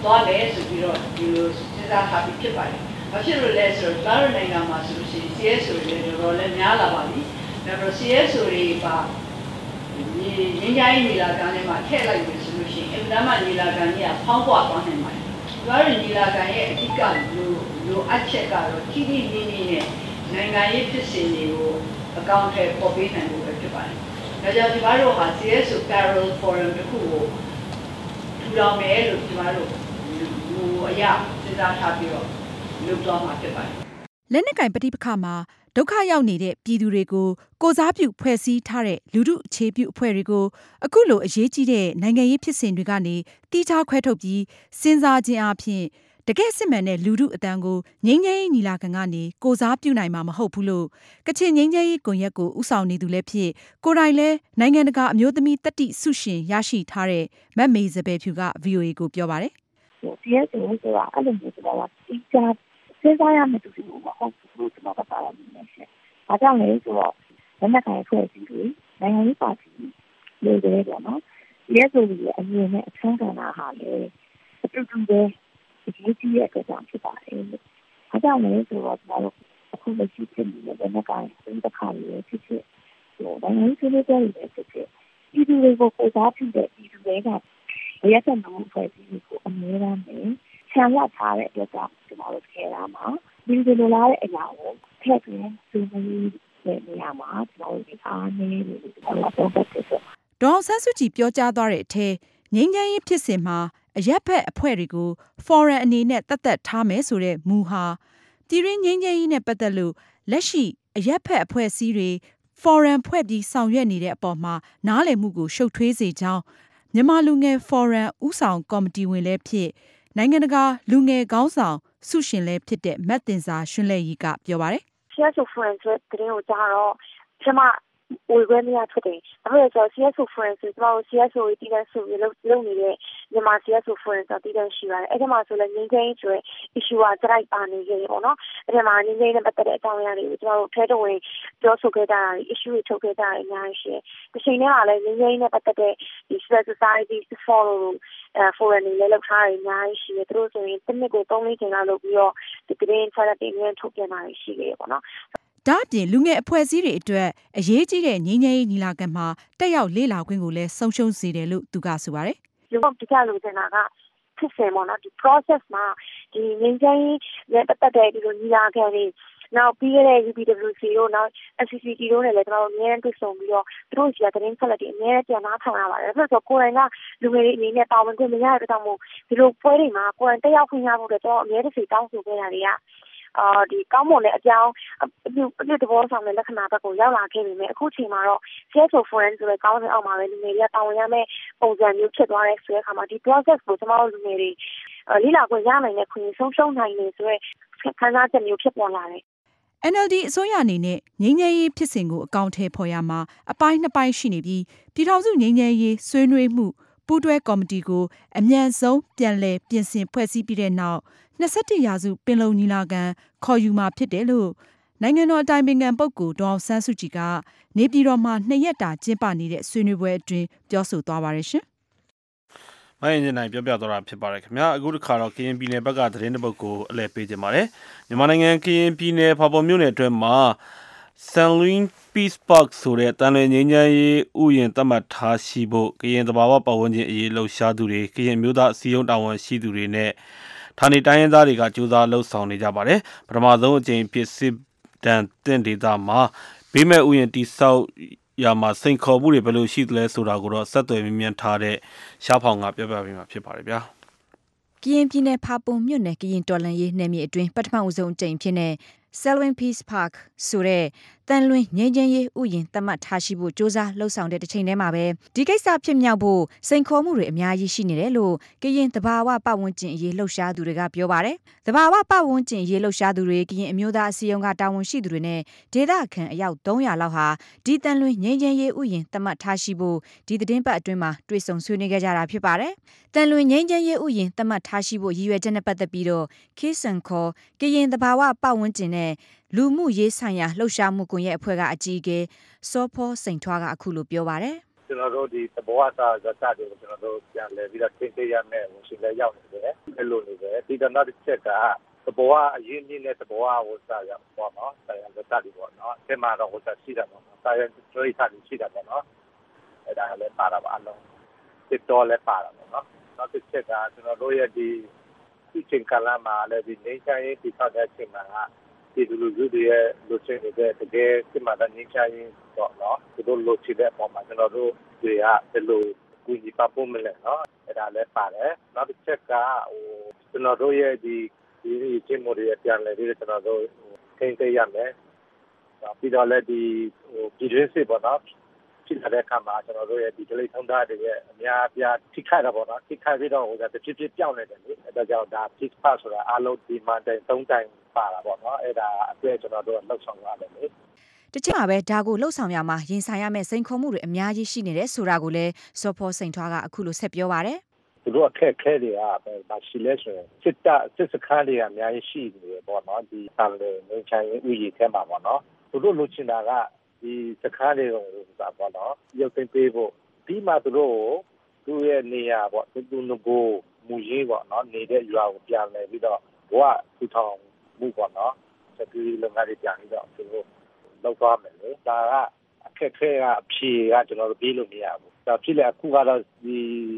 သွားမယ်ဆိုပြီးတော့ဒီလိုစဉ်းစားထားပြီးဖြစ်ပါတယ်။ဘာဖြစ်လို့လဲဆိုတော့ကျွန်တော်နိုင်ငံမှာဆိုလို့ရှိရင် CSO တွေတော်လည်းများလာပါပြီ။ဒါပေမဲ့ CSO တွေပါဒီငင်းကြိုင်းညီလာခံထဲမှာထည့်လိုက်ပြီဆိုလို့ရှိရင်အမှန်တမ်းညီလာခံကြီးကဖောင်းပွားသွားနိုင်ပါတယ်။ကျွန်တော်ညီလာခံရဲ့အဓိကလိုအပ်ချက်ကတော့ထိထိမိမိနဲ့နိုင်ငံရေးဖြစ်စဉ်တွေကိုအကောင့်ထဲပေါ်ပေးနိုင်ဖို့ပဲဖြစ်ပါတယ်။ဒါကြောင့်ဒီမှာတော့ဟာ CSO Parallel Forum တခုကိုထူထောင်မယ်လို့ဒီမှာတော့အရာစဉ်းစားထားပြီးတော့လုပ်သွားမှာဖြစ်ပါတယ်။လက်နက်ကင်ပဋိပက္ခမှာဒုက္ခရောက်နေတဲ့ပြည်သူတွေကိုကိုစားပြုဖွဲ့စည်းထားတဲ့လူထုအခြေပြုအဖွဲ့တွေကိုအခုလိုအရေးကြီးတဲ့နိုင်ငံရေးဖြစ်စဉ်တွေကနေတီးခြားခွဲထုတ်ပြီးစဉ်းစားခြင်းအပြင်တကယ့်စစ်မှန်တဲ့လူထုအတန်းကိုငြိမ်းချမ်းရေးညီလာခံကနေကိုစားပြုနိုင်မှာမဟုတ်ဘူးလို့ကချင်ငြိမ်းချမ်းရေးကွန်ရက်ကိုဦးဆောင်နေသူလည်းဖြစ်ကိုယ်တိုင်လည်းနိုင်ငံတကာအမျိုးသမီးတတိဆုရှင်ရရှိထားတဲ့မတ်မေစပယ်ဖြူက VOA ကိုပြောပါတယ်။ဒီရဲ့ဆိုတာအဲ့လိုမျိုးဆိုတာတီးခြားစဉ်းစားရမယ့်သူတွေမဟုတ်ဘူးလို့ကျွန်တော်ကပြောရမယ်ရှင်။ဒါကြောင့်လေဆိုတော့လက်နက်ကိုင်ဖွဲ့စည်းပြီးနိုင်ငံရေးပါတီလို့လည်းပေါ့နော်။ဒီရဲ့ဆိုပြီးအမြင်နဲ့အခန်းကဏ္ဍဟာလေအတူတူပဲဒီကြီးရဲ့အကြောင်းဖြစ်ပါတယ်။ဒါကြောင့်လေဆိုတော့ကျွန်တော်အခုလက်ရှိဖြစ်နေတဲ့လက်နက်ကိုင်တစ်ခါလေးဖြစ်ဖြစ်ဟိုနိုင်ငံရေးဆွေးနွေးပွဲတွေဖြစ်ဖြစ်ဒီလူတွေကိုကိုစားပြုတဲ့ဒီလူတွေကရက်စံလုံးဖွဲ့စည်းကိုအများအားဖြင့်ဆံရထားတဲ့အတွက်ကြောင့်ကျွန်တော်တို့ခေတ်မှာဒီလိုလာတဲ့အရာကိုထည့်သွင်းဆွေးနွေးတဲ့နေရာမှာကျွန်တော်တို့အားနည်းလို့ကျွန်တော်တို့ပြောတယ်ဆိုဒေါ်ဆန်းစုကြည်ပြောကြားသွားတဲ့အထက်ငြိမ်းချမ်းရေးဖြစ်စဉ်မှာအရက်ဖက်အဖွဲ့တွေကို foreign အနေနဲ့တတ်သက်ထားမယ်ဆိုတဲ့မူဟာပြည်တွင်းငြိမ်းချမ်းရေးနဲ့ပတ်သက်လို့လက်ရှိအရက်ဖက်အဖွဲ့အစည်းတွေ foreign ဖွဲ့ပြီးဆောင်ရွက်နေတဲ့အပေါ်မှာနားလည်မှုကိုရှုပ်ထွေးစေကြောင်းမြန်မာလူငယ် foreign ဦးဆောင်ကော်မတီဝင်လည်းဖြစ်နိုင်ငံတကာလူငယ်ခေါင်းဆောင်ဆုရှင်လည်းဖြစ်တဲ့မတ်တင်စာရွှင်လဲ့ရီကပြောပါတယ်။ CSO Foreign ဆိုတဲ့တင်ကိုကြားတော့ကျွန်မဝင်ခွင့်မရဖြစ်တယ်။အခုဆို CSO Foreign ဆိုတော့ CSO တည်တဲ့ဆိုပြီးလုပ်နေတဲ့မြန်မာ CSO Foreign ဆိုတည်တဲ့ရှိပါတယ်။အဲ့ဒီမှာဆိုလည်းငင်းချင်းဆိုတဲ့ issue ကကြိုက်ပါနေကြတယ်ပေါ့နော်။အဲ့ဒီမှာငင်းချင်းနဲ့ပတ်သက်တဲ့အကြောင်းအရာတွေကိုကျွန်တော်တို့ထဲတော်ဝင်ပြောဆိုခဲ့ကြတာ issue တွေထုတ်ခဲ့ကြတာအများကြီးရှိတယ်။ဒီချိန်ထဲမှာလည်းငင်းချင်းနဲ့ပတ်သက်တဲ့ဒီ society to follow foreign တွေလည်းလောက်ထားရအများကြီးရှိတယ်။သူတို့ဆိုရင်တစ်နှစ်ကို3-4ချိန်လောက်လုပ်ပြီးတော့ဒီသတင်းချက်လက်တွေအများထုတ်ပြန်တာရှိခဲ့တယ်ပေါ့နော်။ဒါအပြင်လူငယ်အဖွဲ့အစည်းတွေအတွက်အရေးကြီးတဲ့ငြိမ်းချမ်းရေးညီလာခံမှာတက်ရောက်လေ့လာခွင့်ကိုလည်းဆုံးရှုံးစေတယ်လို့သူကဆိုပါတယ်။ဒီတော့ဒီကလိုတင်တာကဖြစ်စဉ်ပေါ့နော်ဒီ process မှာဒီငြိမ်းချမ်းရေးနဲ့ပတ်သက်တဲ့ဒီလိုညီလာခံတွေနောက်ပြီးခဲ့တဲ့ UPWC တို့နောက် FCCT တို့နဲ့လည်းကျွန်တော်တို့အများကြီးတွေ့ဆုံပြီးတော့သူတို့စီကသတင်းဆက်လက်တွေအများကြီးပြန်လာထောင်ရပါတယ်။ဒါဆိုတော့ကိုယ်တိုင်ကလူငယ်တွေအနေနဲ့ပါဝင်ခွင့်မရတဲ့အတွက်ကြောင့်မို့ဒီလိုပွဲတွေမှာကိုယ်တိုင်တက်ရောက်ခွင့်ရဖို့အတွက်တော့အများကြီးတောင်းဆိုခဲ့တာတွေကဒီကောင်းမွန်တဲ့အကြောင်းအပြုသဘောဆောင်တဲ့လက္ခဏာဘက်ကိုရောက်လာခဲ့နေမယ်အခုချိန်မှာတော့ CSO Foreign ဆိုတဲ့ကောင်းတဲ့အောက်မှာပဲလူငယ်တွေကတာဝန်ရမယ့်ပုံစံမျိုးဖြစ်သွားတဲ့ဆိုတဲ့အခါမှာဒီ process ကိုကျွန်တော်တို့လူငယ်တွေလေ့လာခွင့်ရနိုင်တဲ့ခွင့်ဆုံးရှုံးနိုင်နေဆိုတဲ့ခံစားချက်မျိုးဖြစ်ပေါ်လာတယ် NLD အစိုးရအနေနဲ့ငြိမ်းချမ်းရေးဖြစ်စဉ်ကိုအကောင့်ထဲပေါ်ရမှာအပိုင်း2ပိုင်းရှိနေပြီးပြည်ထောင်စုငြိမ်းချမ်းရေးဆွေးနွေးမှုပူးတွဲကော်မတီကိုအမြန်ဆုံးပြန်လည်ပြင်ဆင်ဖွဲ့စည်းပြီးတဲ့နောက်21ရာစုပင်လုံညီလာခံခေါ်ယူမှာဖြစ်တယ်လို့နိုင်ငံတော်အတိုင်ပင်ခံပုဂ္ဂိုလ်ဒေါ်အောင်ဆန်းစုကြည်ကနေပြည်တော်မှာ2ရက်တာကျင်းပနေတဲ့ဆွေးနွေးပွဲအတွင်းပြောဆိုသွားပါတယ်ရှင်။မိုင်းရင်နိုင်ပြောပြသွားတာဖြစ်ပါတယ်ခင်ဗျာအခုတစ်ခါတော့ကရင်ပြည်နယ်ဘက်ကသတင်းတစ်ပုဒ်ကိုအလဲပေးကြပါတယ်မြန်မာနိုင်ငံကရင်ပြည်နယ်ဖာပွန်မြို့နယ်အတွင်းမှာ Sunwing Peace Park ဆိုတဲ့တန်လွင်ငြိမ်းချမ်းရေးဥယျာဉ်သတ်မှတ်ထားရှိဖို့ကရင်သဘာဝပတ်ဝန်းကျင်အရေးလှုပ်ရှားသူတွေကရင်မျိုးသားအစည်းအရုံးတာဝန်ရှိသူတွေနဲ့ဌာနေတိုင်းရင်းသားတွေကကြိုးစားလှုပ်ဆောင်နေကြပါတယ်ပထမဆုံးအကြိမ်ဖြစ်စစ်တန်တင့်ဒေသမှာဘေးမဲ့ဥယျာဉ်တိဆောက်ရမှာစိန်ခေါ်မှုတွေဘယ်လိုရှိသလဲဆိုတာကိုတော့ဆက်သွယ်မြင်မြန်ထားတဲ့ရှားဖောင်ကပြောပြပေးမှာဖြစ်ပါတယ်ဗျာကရင်ပြည်နယ်ဖာပွန်မြို့နယ်ကရင်တော်လှန်ရေးနယ်မြေအတွင်းပထမဦးဆုံးအကြိမ်ဖြစ်တဲ့ Sunwing Peace Park ဆိုတဲ့တန်လွင်ငြိမ်းချမ်းရေးဥယျာဉ်သတ်မှတ်ထားရှိဖို့စ조사လှုပ်ဆောင်တဲ့တစ်ချိန်တည်းမှာပဲဒီကိစ္စဖြစ်မြောက်ဖို့စိန်ခေါ်မှုတွေအများကြီးရှိနေတယ်လို့ကရင်သဘာဝပတ်ဝန်းကျင်အရေးလှုပ်ရှားသူတွေကပြောပါတယ်။သဘာဝပတ်ဝန်းကျင်အရေးလှုပ်ရှားသူတွေကရင်အမျိုးသားအစည်းအရုံးကတာဝန်ရှိသူတွေနဲ့ဒေသခံအယောက်300လောက်ဟာဒီတန်လွင်ငြိမ်းချမ်းရေးဥယျာဉ်သတ်မှတ်ထားရှိဖို့ဒီသတင်းပတ်အတွင်းမှာတွေ့ဆုံဆွေးနွေးခဲ့ကြတာဖြစ်ပါတယ်။တန်လွင်ငြိမ်းချမ်းရေးဥယျာဉ်သတ်မှတ်ထားရှိဖို့ရည်ရွယ်ချက်နဲ့ပတ်သက်ပြီးတော့ခေဆန်ခေါ်ကရင်သဘာဝပတ်ဝန်းကျင်နဲ့လူမှုရေးဆိုင်ရာလှုပ်ရှားမှုကွန်ရက်အဖွဲ့ကအကြီးအကဲစောဖောစိန်ထွားကအခုလိုပြောပါတယ်ကျကျွန်တော်တို့ဒီသဘောအစားဇာတ်တွေကိုကျွန်တော်တို့ပြန်လဲပြီးတော့သင်ပေးရမယ်ဝင်ရှင်လဲရောက်နေတယ်အဲ့လိုနေတယ်ဒီတော့နောက်တစ်ချက်ကသဘောအရင်းမြစ်နဲ့သဘောဟိုစားရပေါ့နော်ဆိုင်ရာဇာတ်တွေပေါ့နော်ဒီမှာတော့ဟိုစားရှိတာပေါ့နော်ဆိုင်ရာဒရိစာရှိတာပေါ့နော်အဲ့ဒါလည်းပါတာပါအလုံးစစ်တော်လည်းပါတာပေါ့နော်နောက်တစ်ချက်ကကျွန်တော်တို့ရဲ့ဒီချင်းကလာမှာလည်းဒီနေချိုင်းရေးဒီဆောက်တဲ့အချိန်မှာဒီလူတွေရဲ့လူချင်းတွေတကယ်ဒီမှာနေချိုင်းရေးတော့နော်ဒီလိုလူချစ်တဲ့ပုံမှာကျွန်တော်တို့တွေကဘယ်လိုကူညီပဖို့မလဲနော်အဲ့ဒါလည်းပါတယ်နောက်တစ်ချက်ကကျွန်တော်တို့ရဲ့ဒီချင်းမိုတွေပြန်လဲပြီးကျွန်တော်တို့ထိန်းသိမ်းရမယ်ပြီးတော့လည်းဒီပြည်တွင်းစစ်ပေါ့နော်ဖြစ်လာတဲ့အခါမှာကျွန်တော်တို့ရဲ့ဒီဒလိထုံးသားတွေရဲ့အများအပြားထိခိုက်တာပေါ့နော်ထိခိုက်ပြီးတော့တဖြည်းဖြည်းပြောင်းနေတယ်လေအဲဒါကြောင့်ဒါ peak pass ဆိုတာအလုံးဒီမှန်တိုင်3တိုင်ပါတာပေါ့နော်အဲ့ဒါအတွက်ကျွန်တော်တို့လှုပ်ဆောင်ရတယ်လေတချို့မှာပဲဒါကိုလှုပ်ဆောင်ရမှာရင်ဆိုင်ရမယ့်စိန်ခေါ်မှုတွေအများကြီးရှိနေတယ်ဆိုတာကိုလည်းစောဖောစိန်ထွားကအခုလိုဆက်ပြောပါတယ်သူတို့အခက်အခဲတွေကမရှိလဲဆိုရင်စစ်စခန်းတွေအများကြီးရှိနေတယ်ပေါ့နော်ဒီဆန်လေးနေချိုင်းဥယျာဉ်ထဲမှာပေါ့နော်သူတို့လိုချင်တာကဒီစခန်းတွေကိုပေါ့နော်ရုပ်သိမ်းပေးဖို့ပြီးမှသူတို့သူ့ရဲ့နေရာပေါ့သူငကိုမူရင်းပေါ့နော်နေတဲ့ရွာကိုပြန်လဲပြီးတော့ဘဝထူထောင်မှုပေါ့နော်စကူလုံငါးတွေပြန်ပြီးတော့သူတို့လောက်သွားမယ်လေဒါကအခက်အခဲကအဖြေကကျွန်တော်တို့ပြေးလို့မရဘူးဒါဖြစ်လေအခုကတော့ဒီ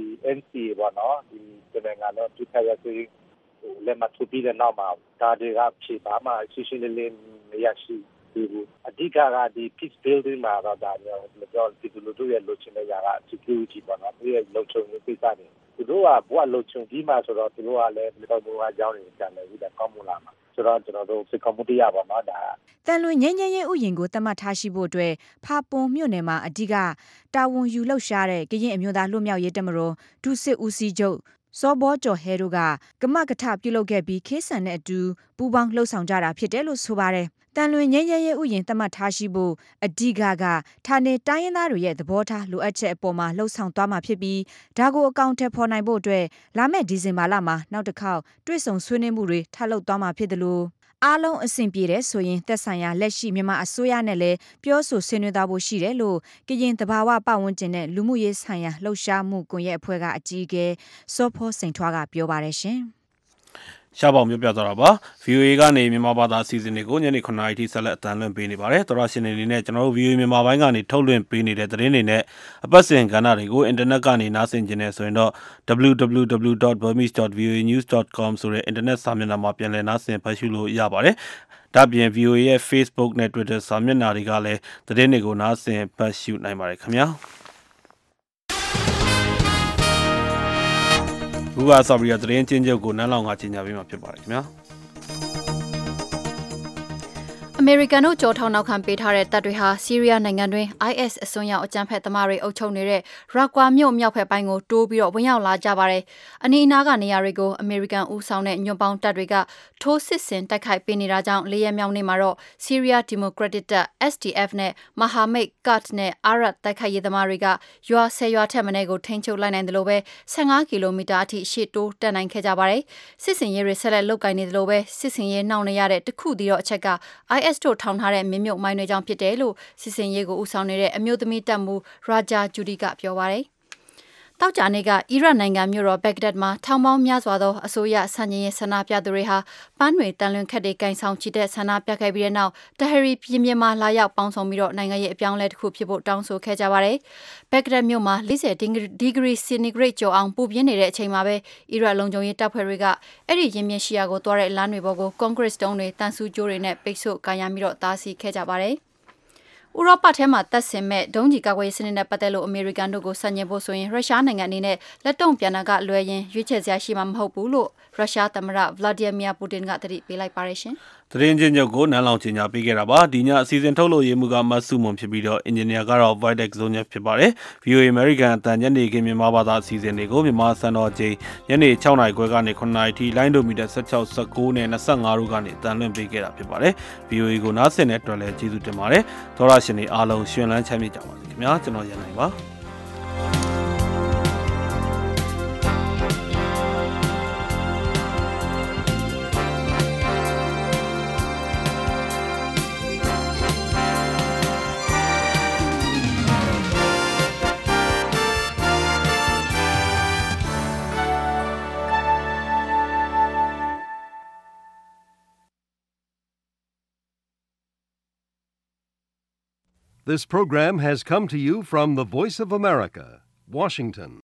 NCA ပေါ့နော်ဒီနိုင်ငံတော်ပြည်ထရစီလက်မှတ်ထိုးပြီးတဲ့နောက်မှာဒါတွေကဖြေပါမှရှင်းရှင်းလင်းလင်းမရရှိဘူးအဓိကကဒီ peace building မှာတော့ဒါမျိုးကျွန်တော်ဒီလူတို့ရဲ့လိုချင်တဲ့ຢာက security ပေါ့နော်ဒီရဲ့လုံခြုံရေးကိစ္စတွေသူတို့ကဘဝလုံခြုံပြီးမှဆိုတော့သူတို့ကလည်းဒီလိုမျိုးအကြောင်းတွေပြန်လဲပြီးတော့ကောင်းမလာမှာဆိုတော့ကျွန်တော်တို့စစ်ကောင်မှုတရားပေါ့နော်ဒါတန်လွင်ငင်းရဲဥယျာဉ်ကိုတတ်မှတ်ထားရှိဖို့အတွက်ဖာပွန်မြို့နယ်မှာအဓိကတာဝန်ယူလှုပ်ရှားတဲ့ကရင်အမျိုးသားလွတ်မြောက်ရေးတပ်မတော်ဒုစစ်ဦးစီးချုပ်စောဘောကျော်ဟဲတို့ကကမကထပြုလုပ်ခဲ့ပြီးခေးဆန်တဲ့အတူပူးပေါင်းလှုပ်ဆောင်ကြတာဖြစ်တယ်လို့ဆိုပါတယ်တန်လွင်ငင်းရဲဥယျာဉ်တတ်မှတ်ထားရှိဖို့အဓိကဌာနေတိုင်းရင်းသားတွေရဲ့သဘောထားလိုအပ်ချက်အပေါ်မှာလှုပ်ဆောင်သွားမှာဖြစ်ပြီးဒါကိုအကောင့်ထဲပေါ်နိုင်ဖို့အတွက်လာမယ့်ဒီဇင်ဘာလမှာနောက်တစ်ခေါက်တွေ့ဆုံဆွေးနွေးမှုတွေထပ်လုပ်သွားမှာဖြစ်တယ်လို့အားလုံးအဆင်ပြေတယ်ဆိုရင်သက်ဆိုင်ရာလက်ရှိမြန်မာအစိုးရနဲ့လည်းပြောဆိုဆွေးနွေးသွားဖို့ရှိတယ်လို့ကရင်သဘာဝပတ်ဝန်းကျင်နဲ့လူမှုရေးဆိုင်ရာလှုပ်ရှားမှုကွန်ရက်အဖွဲ့ကအကြီးအကဲစောဖောစိန်ထွားကပြောပါတယ်ရှင်ရှားပေါင်မျိုးပြသွားတာပါ VOA ကနေမြန်မာဘာသာအစီအစဉ်တွေကိုညနေ 9:00 နာရီထိဆက်လက်အသံလွှင့်ပေးနေပါတယ်သောရရှင်တွေအနေနဲ့ကျွန်တော်တို့ VOA မြန်မာပိုင်းကနေထုတ်လွှင့်ပေးနေတဲ့သတင်းတွေနဲ့အပတ်စဉ်ကဏ္ဍတွေကိုအင်တာနက်ကနေနားဆင်ကြနေဆိုရင်တော့ www.burmese.voanews.com ဆိုတဲ့ internet စာမျက်နှာမှာပြန်လည်နားဆင်ဖတ်ရှုလို့ရပါတယ်ဒါပြင် VOA ရဲ့ Facebook နဲ့ Twitter စာမျက်နှာတွေကလည်းသတင်းတွေကိုနားဆင်ဖတ်ရှုနိုင်ပါတယ်ခင်ဗျာခုကဆော်ရီယာသတင်းချင်းချုပ်ကိုနန်းလောင်ကကြီးညာပေးမှာဖြစ်ပါတယ်ခင်ဗျာအမေရိကန်တို့ကြောထောင်နောက်ခံပေးထားတဲ့တပ်တွေဟာဆီးရီးယားနိုင်ငံတွင် IS အစွန်းရောက်အကြမ်းဖက်သမားတွေအုပ်ချုပ်နေတဲ့ရာကွာမြို့မြောက်ဘက်ပိုင်းကိုတိုးပြီးတော့ဝင်ရောက်လာကြပါတယ်။အနီးအနားကနေရာတွေကိုအမေရိကန်ဦးဆောင်တဲ့ညွန့်ပေါင်းတပ်တွေကထိုးစစ်ဆင်တိုက်ခိုက်ပေးနေတာကြောင့်၄ရက်မြောက်နေ့မှာတော့ဆီးရီးယားဒီမိုကရက်တစ်တပ် SDF နဲ့မဟာမိတ်ကတ်နဲ့အာရတ်တိုက်ခိုက်ရေးသမားတွေကရွာ10ရွာထက်မနည်းကိုထိန်းချုပ်လိုက်နိုင်တယ်လို့ပဲ15ကီလိုမီတာအထိရှေ့တိုးတက်နိုင်ခဲ့ကြပါတယ်။စစ်စင်ရေးတွေဆက်လက်လုပ်ကိုင်နေတယ်လို့ပဲစစ်စင်ရေးနှောင့်နေရတဲ့တခုတည်းသောအချက်က IS တို့ထောင်ထားတဲ့မင်းမြုပ်မိုင်းတွေကြောင့်ဖြစ်တယ်လို့စစ်စင်ရေးကိုဦးဆောင်နေတဲ့အမျိုးသမီးတပ်မှူးရာဂျာဂျူဒီကပြောပါတယ်။တောက်ကြနေကအီရတ်နိုင်ငံမြို့တော်ဘက်ဂဒက်မှာထောင်ပေါင်းများစွာသောအစိုးရဆန့်ကျင်ရေးဆန္ဒပြသူတွေဟာပန်းတွေတန်လွင်ခက်တွေကင်ဆောင်ချီတဲ့ဆန္ဒပြခဲ့ပြီးတဲ့နောက်တဟရီပြင်းပြင်းမှလာရောက်ပေါင်းဆောင်ပြီးတော့နိုင်ငံရေးအပြောင်းအလဲတစ်ခုဖြစ်ဖို့တောင်းဆိုခဲ့ကြပါတယ်။ဘက်ဂဒက်မြို့မှာ40ဒီဂရီစီနီဂရိတ်ကျော်အောင်ပူပြင်းနေတဲ့အချိန်မှာပဲအီရတ်လုံခြုံရေးတပ်ဖွဲ့တွေကအဲ့ဒီရင်းမြစ်ရှိရာကိုသွားတဲ့လမ်းတွေပေါ်ကိုကွန်ကရစ်စတုံးတွေတန်ဆူကြိုးတွေနဲ့ပိတ်ဆို့ကာရမ်းပြီးတော့တားဆီးခဲ့ကြပါတယ်။ဥရောပထဲမှာတပ်ဆင်မဲ့ဒုံးကျည်ကာကွယ်ရေးစနစ်နဲ့ပတ်သက်လို့အမေရိကန်တို့ကိုဆန့်ကျင်ဖို့ဆိုရင်ရုရှားနိုင်ငံအနေနဲ့လက်တုံ့ပြန်တာကလွယ်ရင်ရွေးချယ်စရာရှိမှာမဟုတ်ဘူးလို့ရုရှားသမ္မတဗလာဒီမီယာပူတင်ကတတိပေးလိုက်ပါတယ်ရှင်။သတင်းချင်းချုပ်ကိုနန်းလောင်ချင်ညာပေးခဲ့တာပါ။ဒီညအစီအစဉ်ထုတ်လို့ရေးမှုကမတ်စုမွန်ဖြစ်ပြီးတော့အင်ဂျင်နီယာကတော့ Videx Zone ဖြစ်ပါတယ်။ VOA American အတန်ညနေခင်းမြန်မာဘာသာအစီအစဉ်တွေကိုမြန်မာစံတော်ချိန်ညနေ6:00 နာရီခွဲကနေ9:00 နာရီထိလိုင်းဒိုမီတာ16 19နဲ့25တို့ကနေအတန်လွှင့်ပေးခဲ့တာဖြစ်ပါတယ်။ VOA ကိုနားဆင်တဲ့အတွက်လည်းကျေးဇူးတင်ပါတယ်။သောရရှင်တွေအားလုံးရှင်လန်းချမ်းမြေ့ကြပါစေခင်ဗျာ။ကျွန်တော်ရန်နိုင်ပါ။ This program has come to you from the Voice of America, Washington.